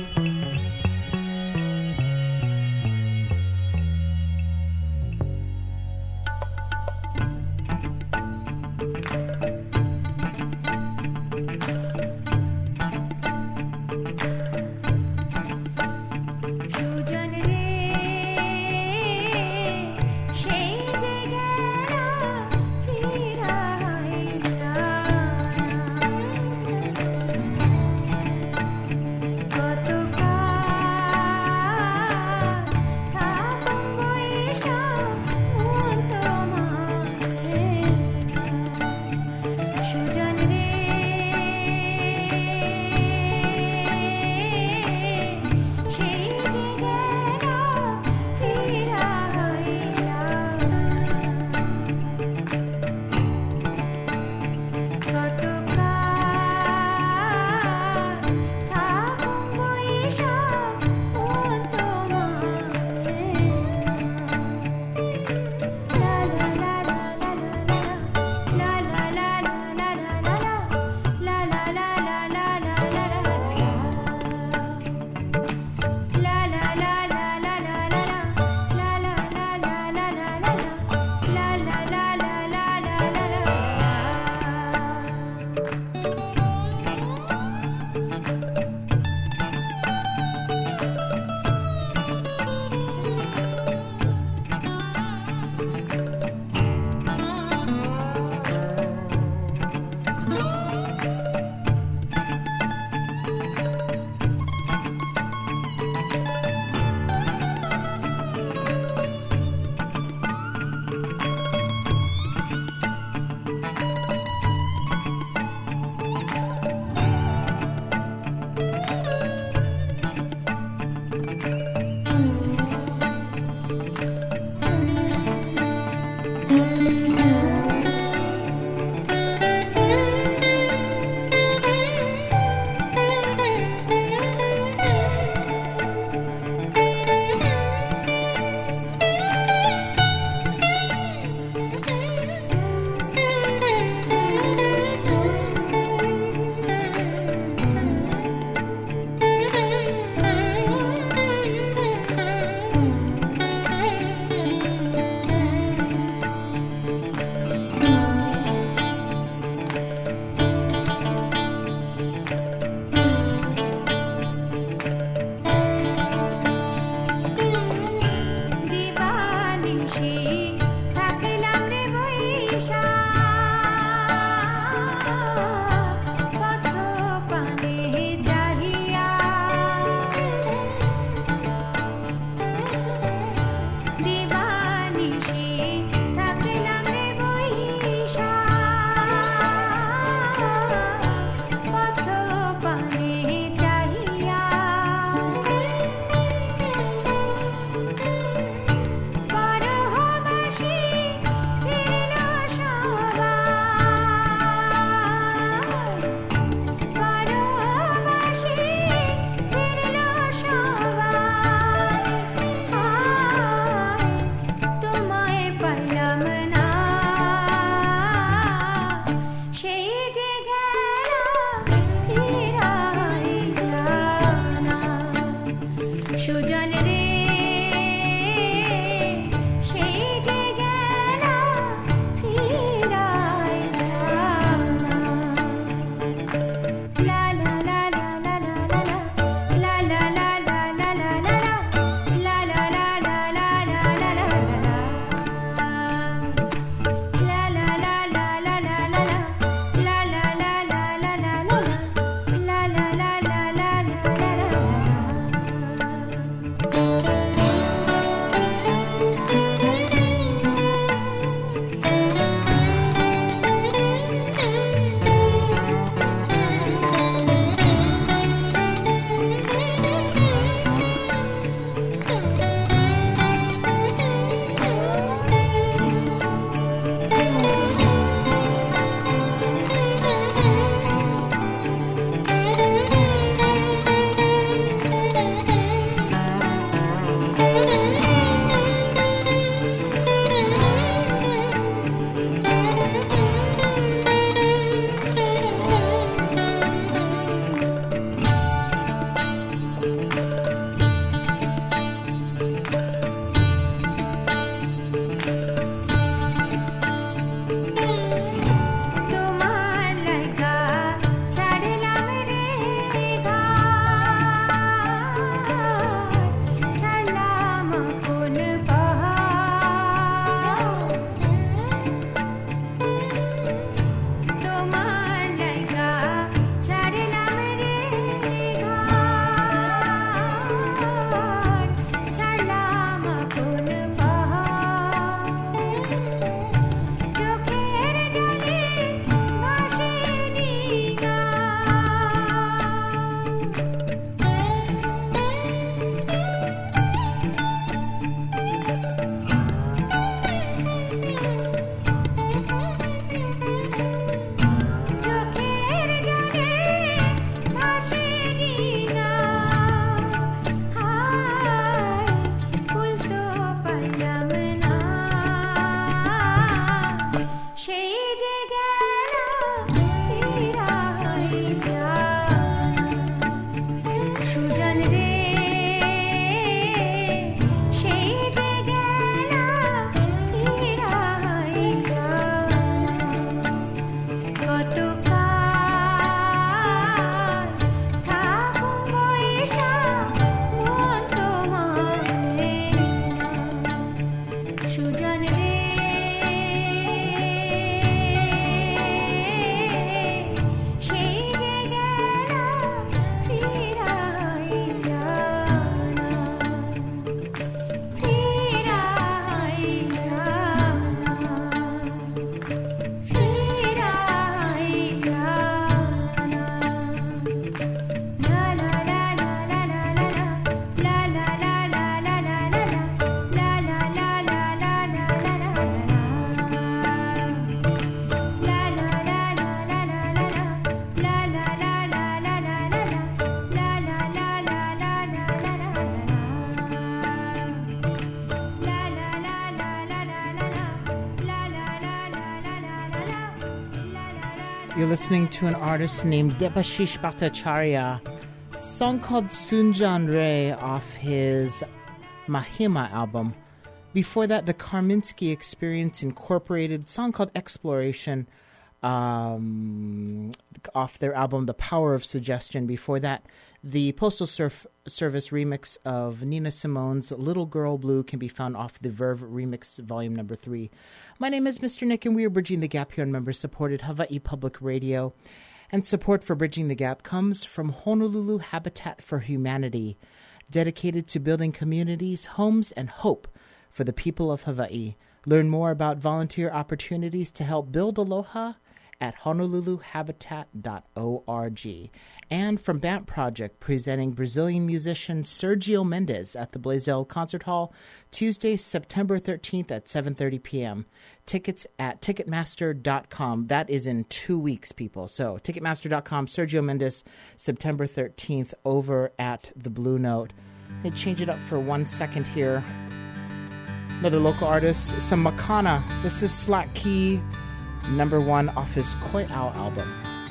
Speaker 1: You're listening to an artist named Debashish Bhattacharya, a song called Sunjan Ray off his Mahima album. Before that, the Karminsky Experience Incorporated, song called Exploration, off their album The Power of Suggestion. Before that, the Postal Service remix of Nina Simone's Little Girl Blue can be found off the Verve Remix Volume Number 3. My name is Mr. Nick, and we are Bridging the Gap here on member-supported Hawaii Public Radio. And support for Bridging the Gap comes from Honolulu Habitat for Humanity, dedicated to building communities, homes, and hope for the people of Hawaii. Learn more about volunteer opportunities to help build aloha at honoluluhabitat.org. And from BAMP Project, presenting Brazilian musician Sergio Mendes at the Blaisdell Concert Hall, Tuesday, September 13th at 7:30 p.m. Tickets at Ticketmaster.com. That is in 2 weeks, people. So Ticketmaster.com, Sergio Mendes, September 13th, over at the Blue Note. They change it up for 1 second here. Another local artist, some Makana. This is Slack Key, number 1 off his Koi Ao album.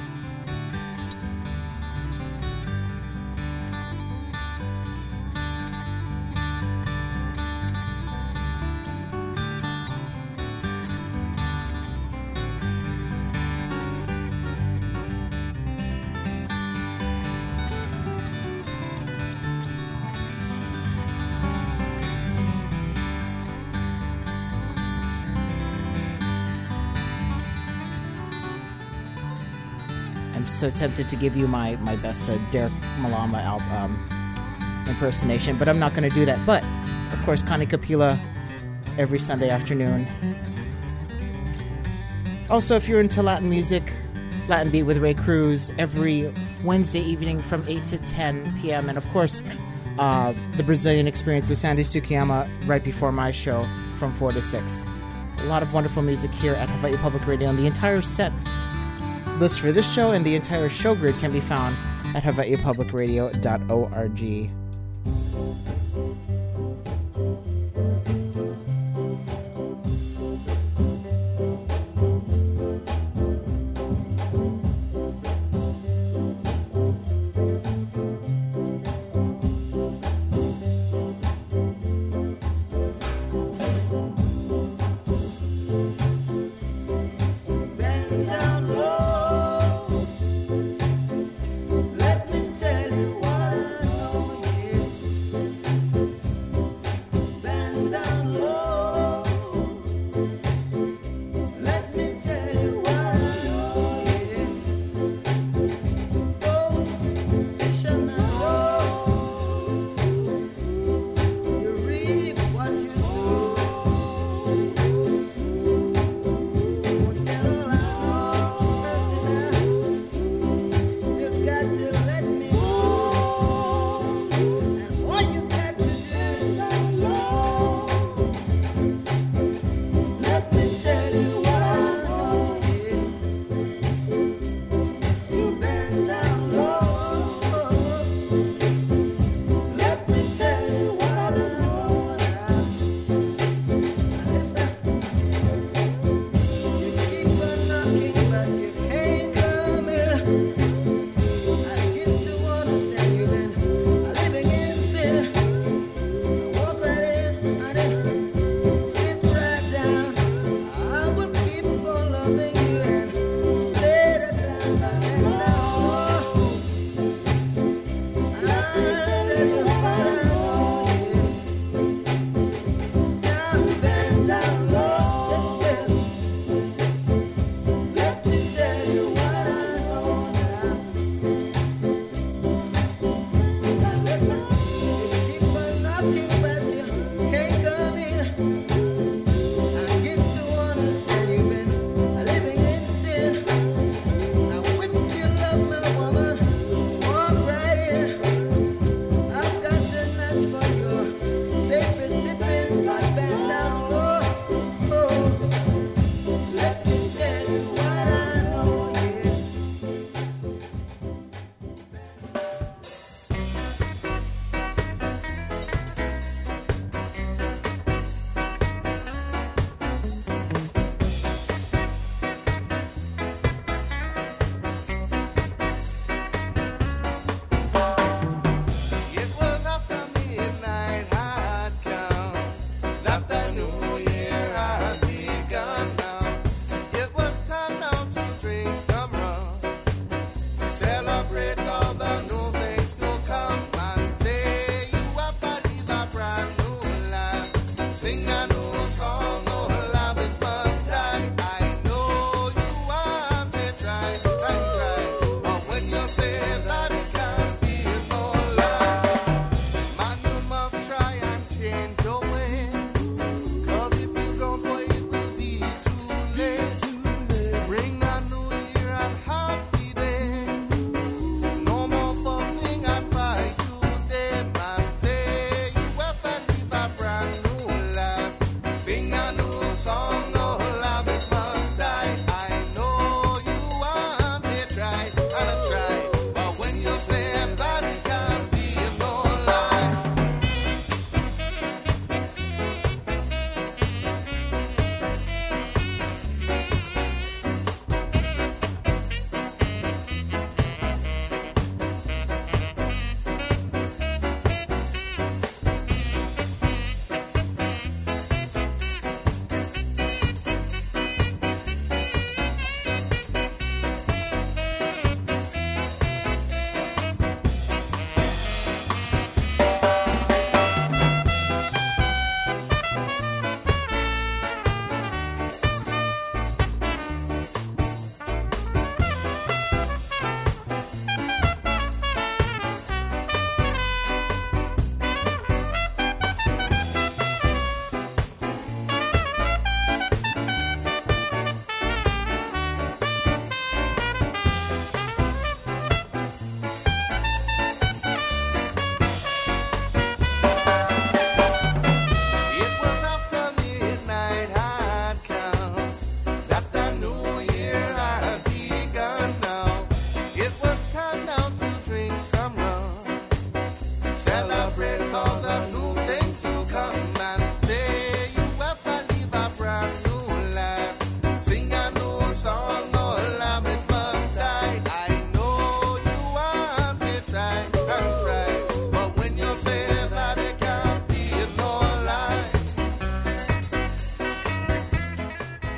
Speaker 1: So tempted to give you my best Derek Malama impersonation, but I'm not going to do that. But, of course, Connie Kapila every Sunday afternoon. Also, if you're into Latin music, Latin Beat with Ray Cruz every Wednesday evening from 8 to 10 p.m. And, of course, the Brazilian Experience with Sandy Sukiyama right before my show from 4 to 6. A lot of wonderful music here at Hawaii Public Radio, and the entire set list for this show and the entire show grid can be found at hawaiipublicradio.org.
Speaker 9: Let me tell you what I know, yeah.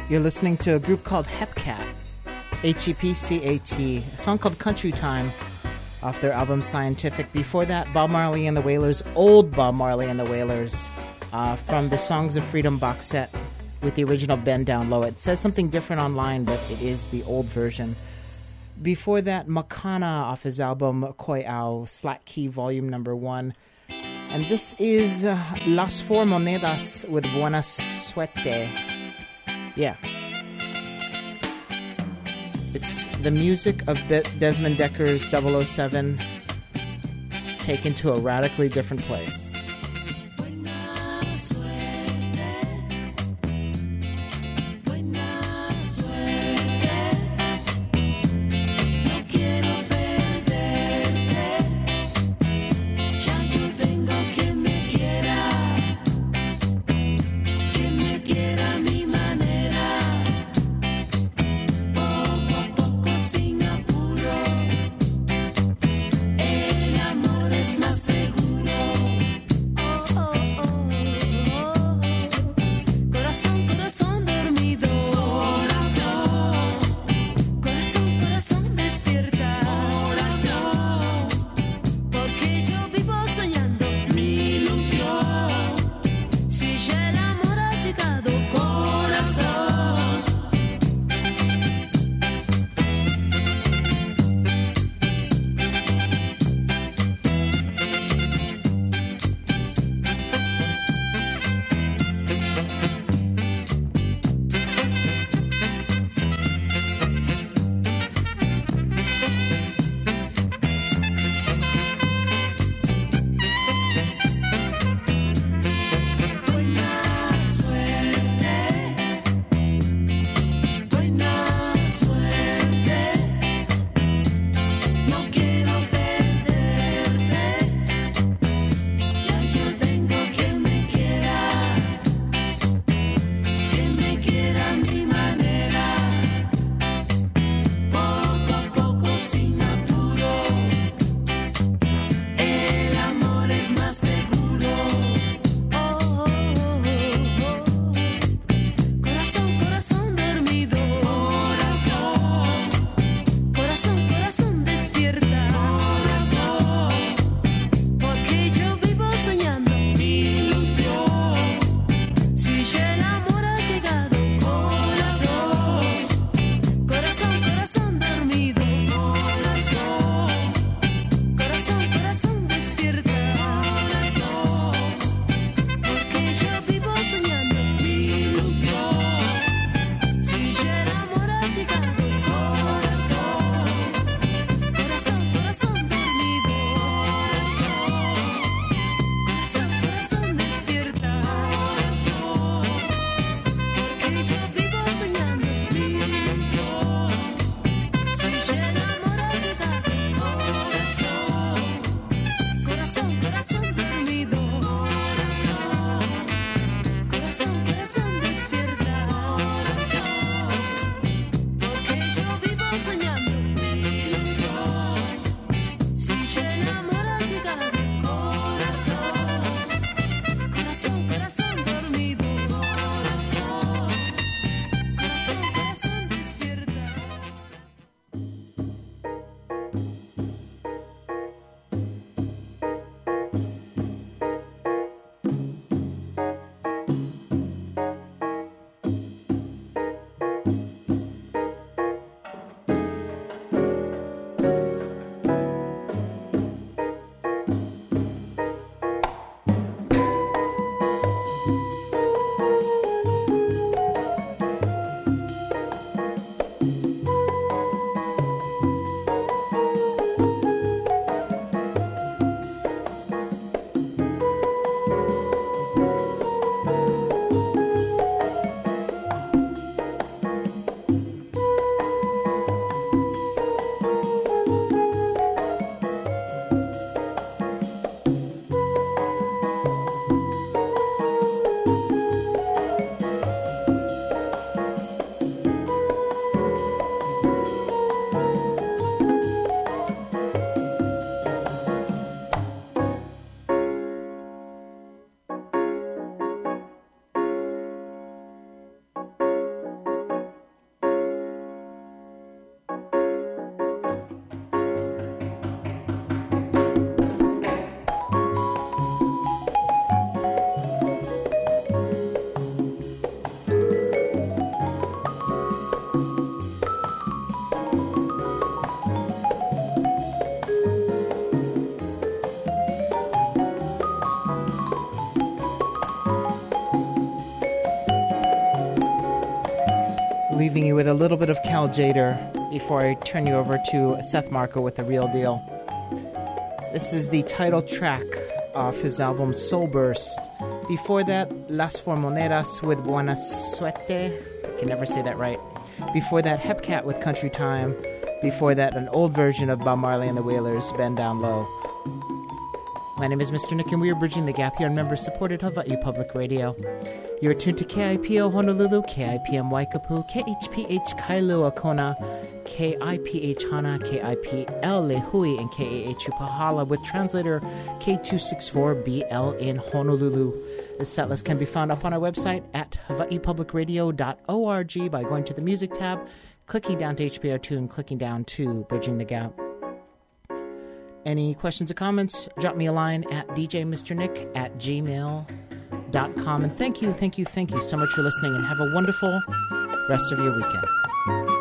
Speaker 1: You're listening to a group called Hepcat, H-E-P-C-A-T, a song called Country Time off their album Scientific. Before that, Bob Marley and the Wailers, old Bob Marley and the Wailers, from the Songs of Freedom box set with the original Bend Down Low. It says something different online, but it is the old version. Before that, Makana off his album Koi Au, Slack Key Volume Number 1. And this is Las Four Monedas with Buena Suerte. Yeah. It's the music of Desmond Decker's 007 taken to a radically different place. Leaving you with a little bit of Cal Jader before I turn you over to Seth Marco with The Real Deal. This is the title track off his album Soul Burst. Before that, Las Formoneras with Buena Suerte. I can never say that right. Before that, Hepcat with Country Time. Before that, an old version of Bob Marley and the Wailers, Bend Down Low. My name is Mr. Nick, and we are bridging the gap here on member-supported Hawaii Public Radio. You're tuned to KIPO Honolulu, KIPM Waikapu, KHPH Kailua Kona, KIPH Hana, KIPL Lehui, and KAH Pahala with translator K264BL in Honolulu. The setlist can be found up on our website at hawaiipublicradio.org by going to the music tab, clicking down to HPR2, and clicking down to Bridging the Gap. Any questions or comments, drop me a line at djmrnick@gmail.com. And thank you so much for listening, and have a wonderful rest of your weekend.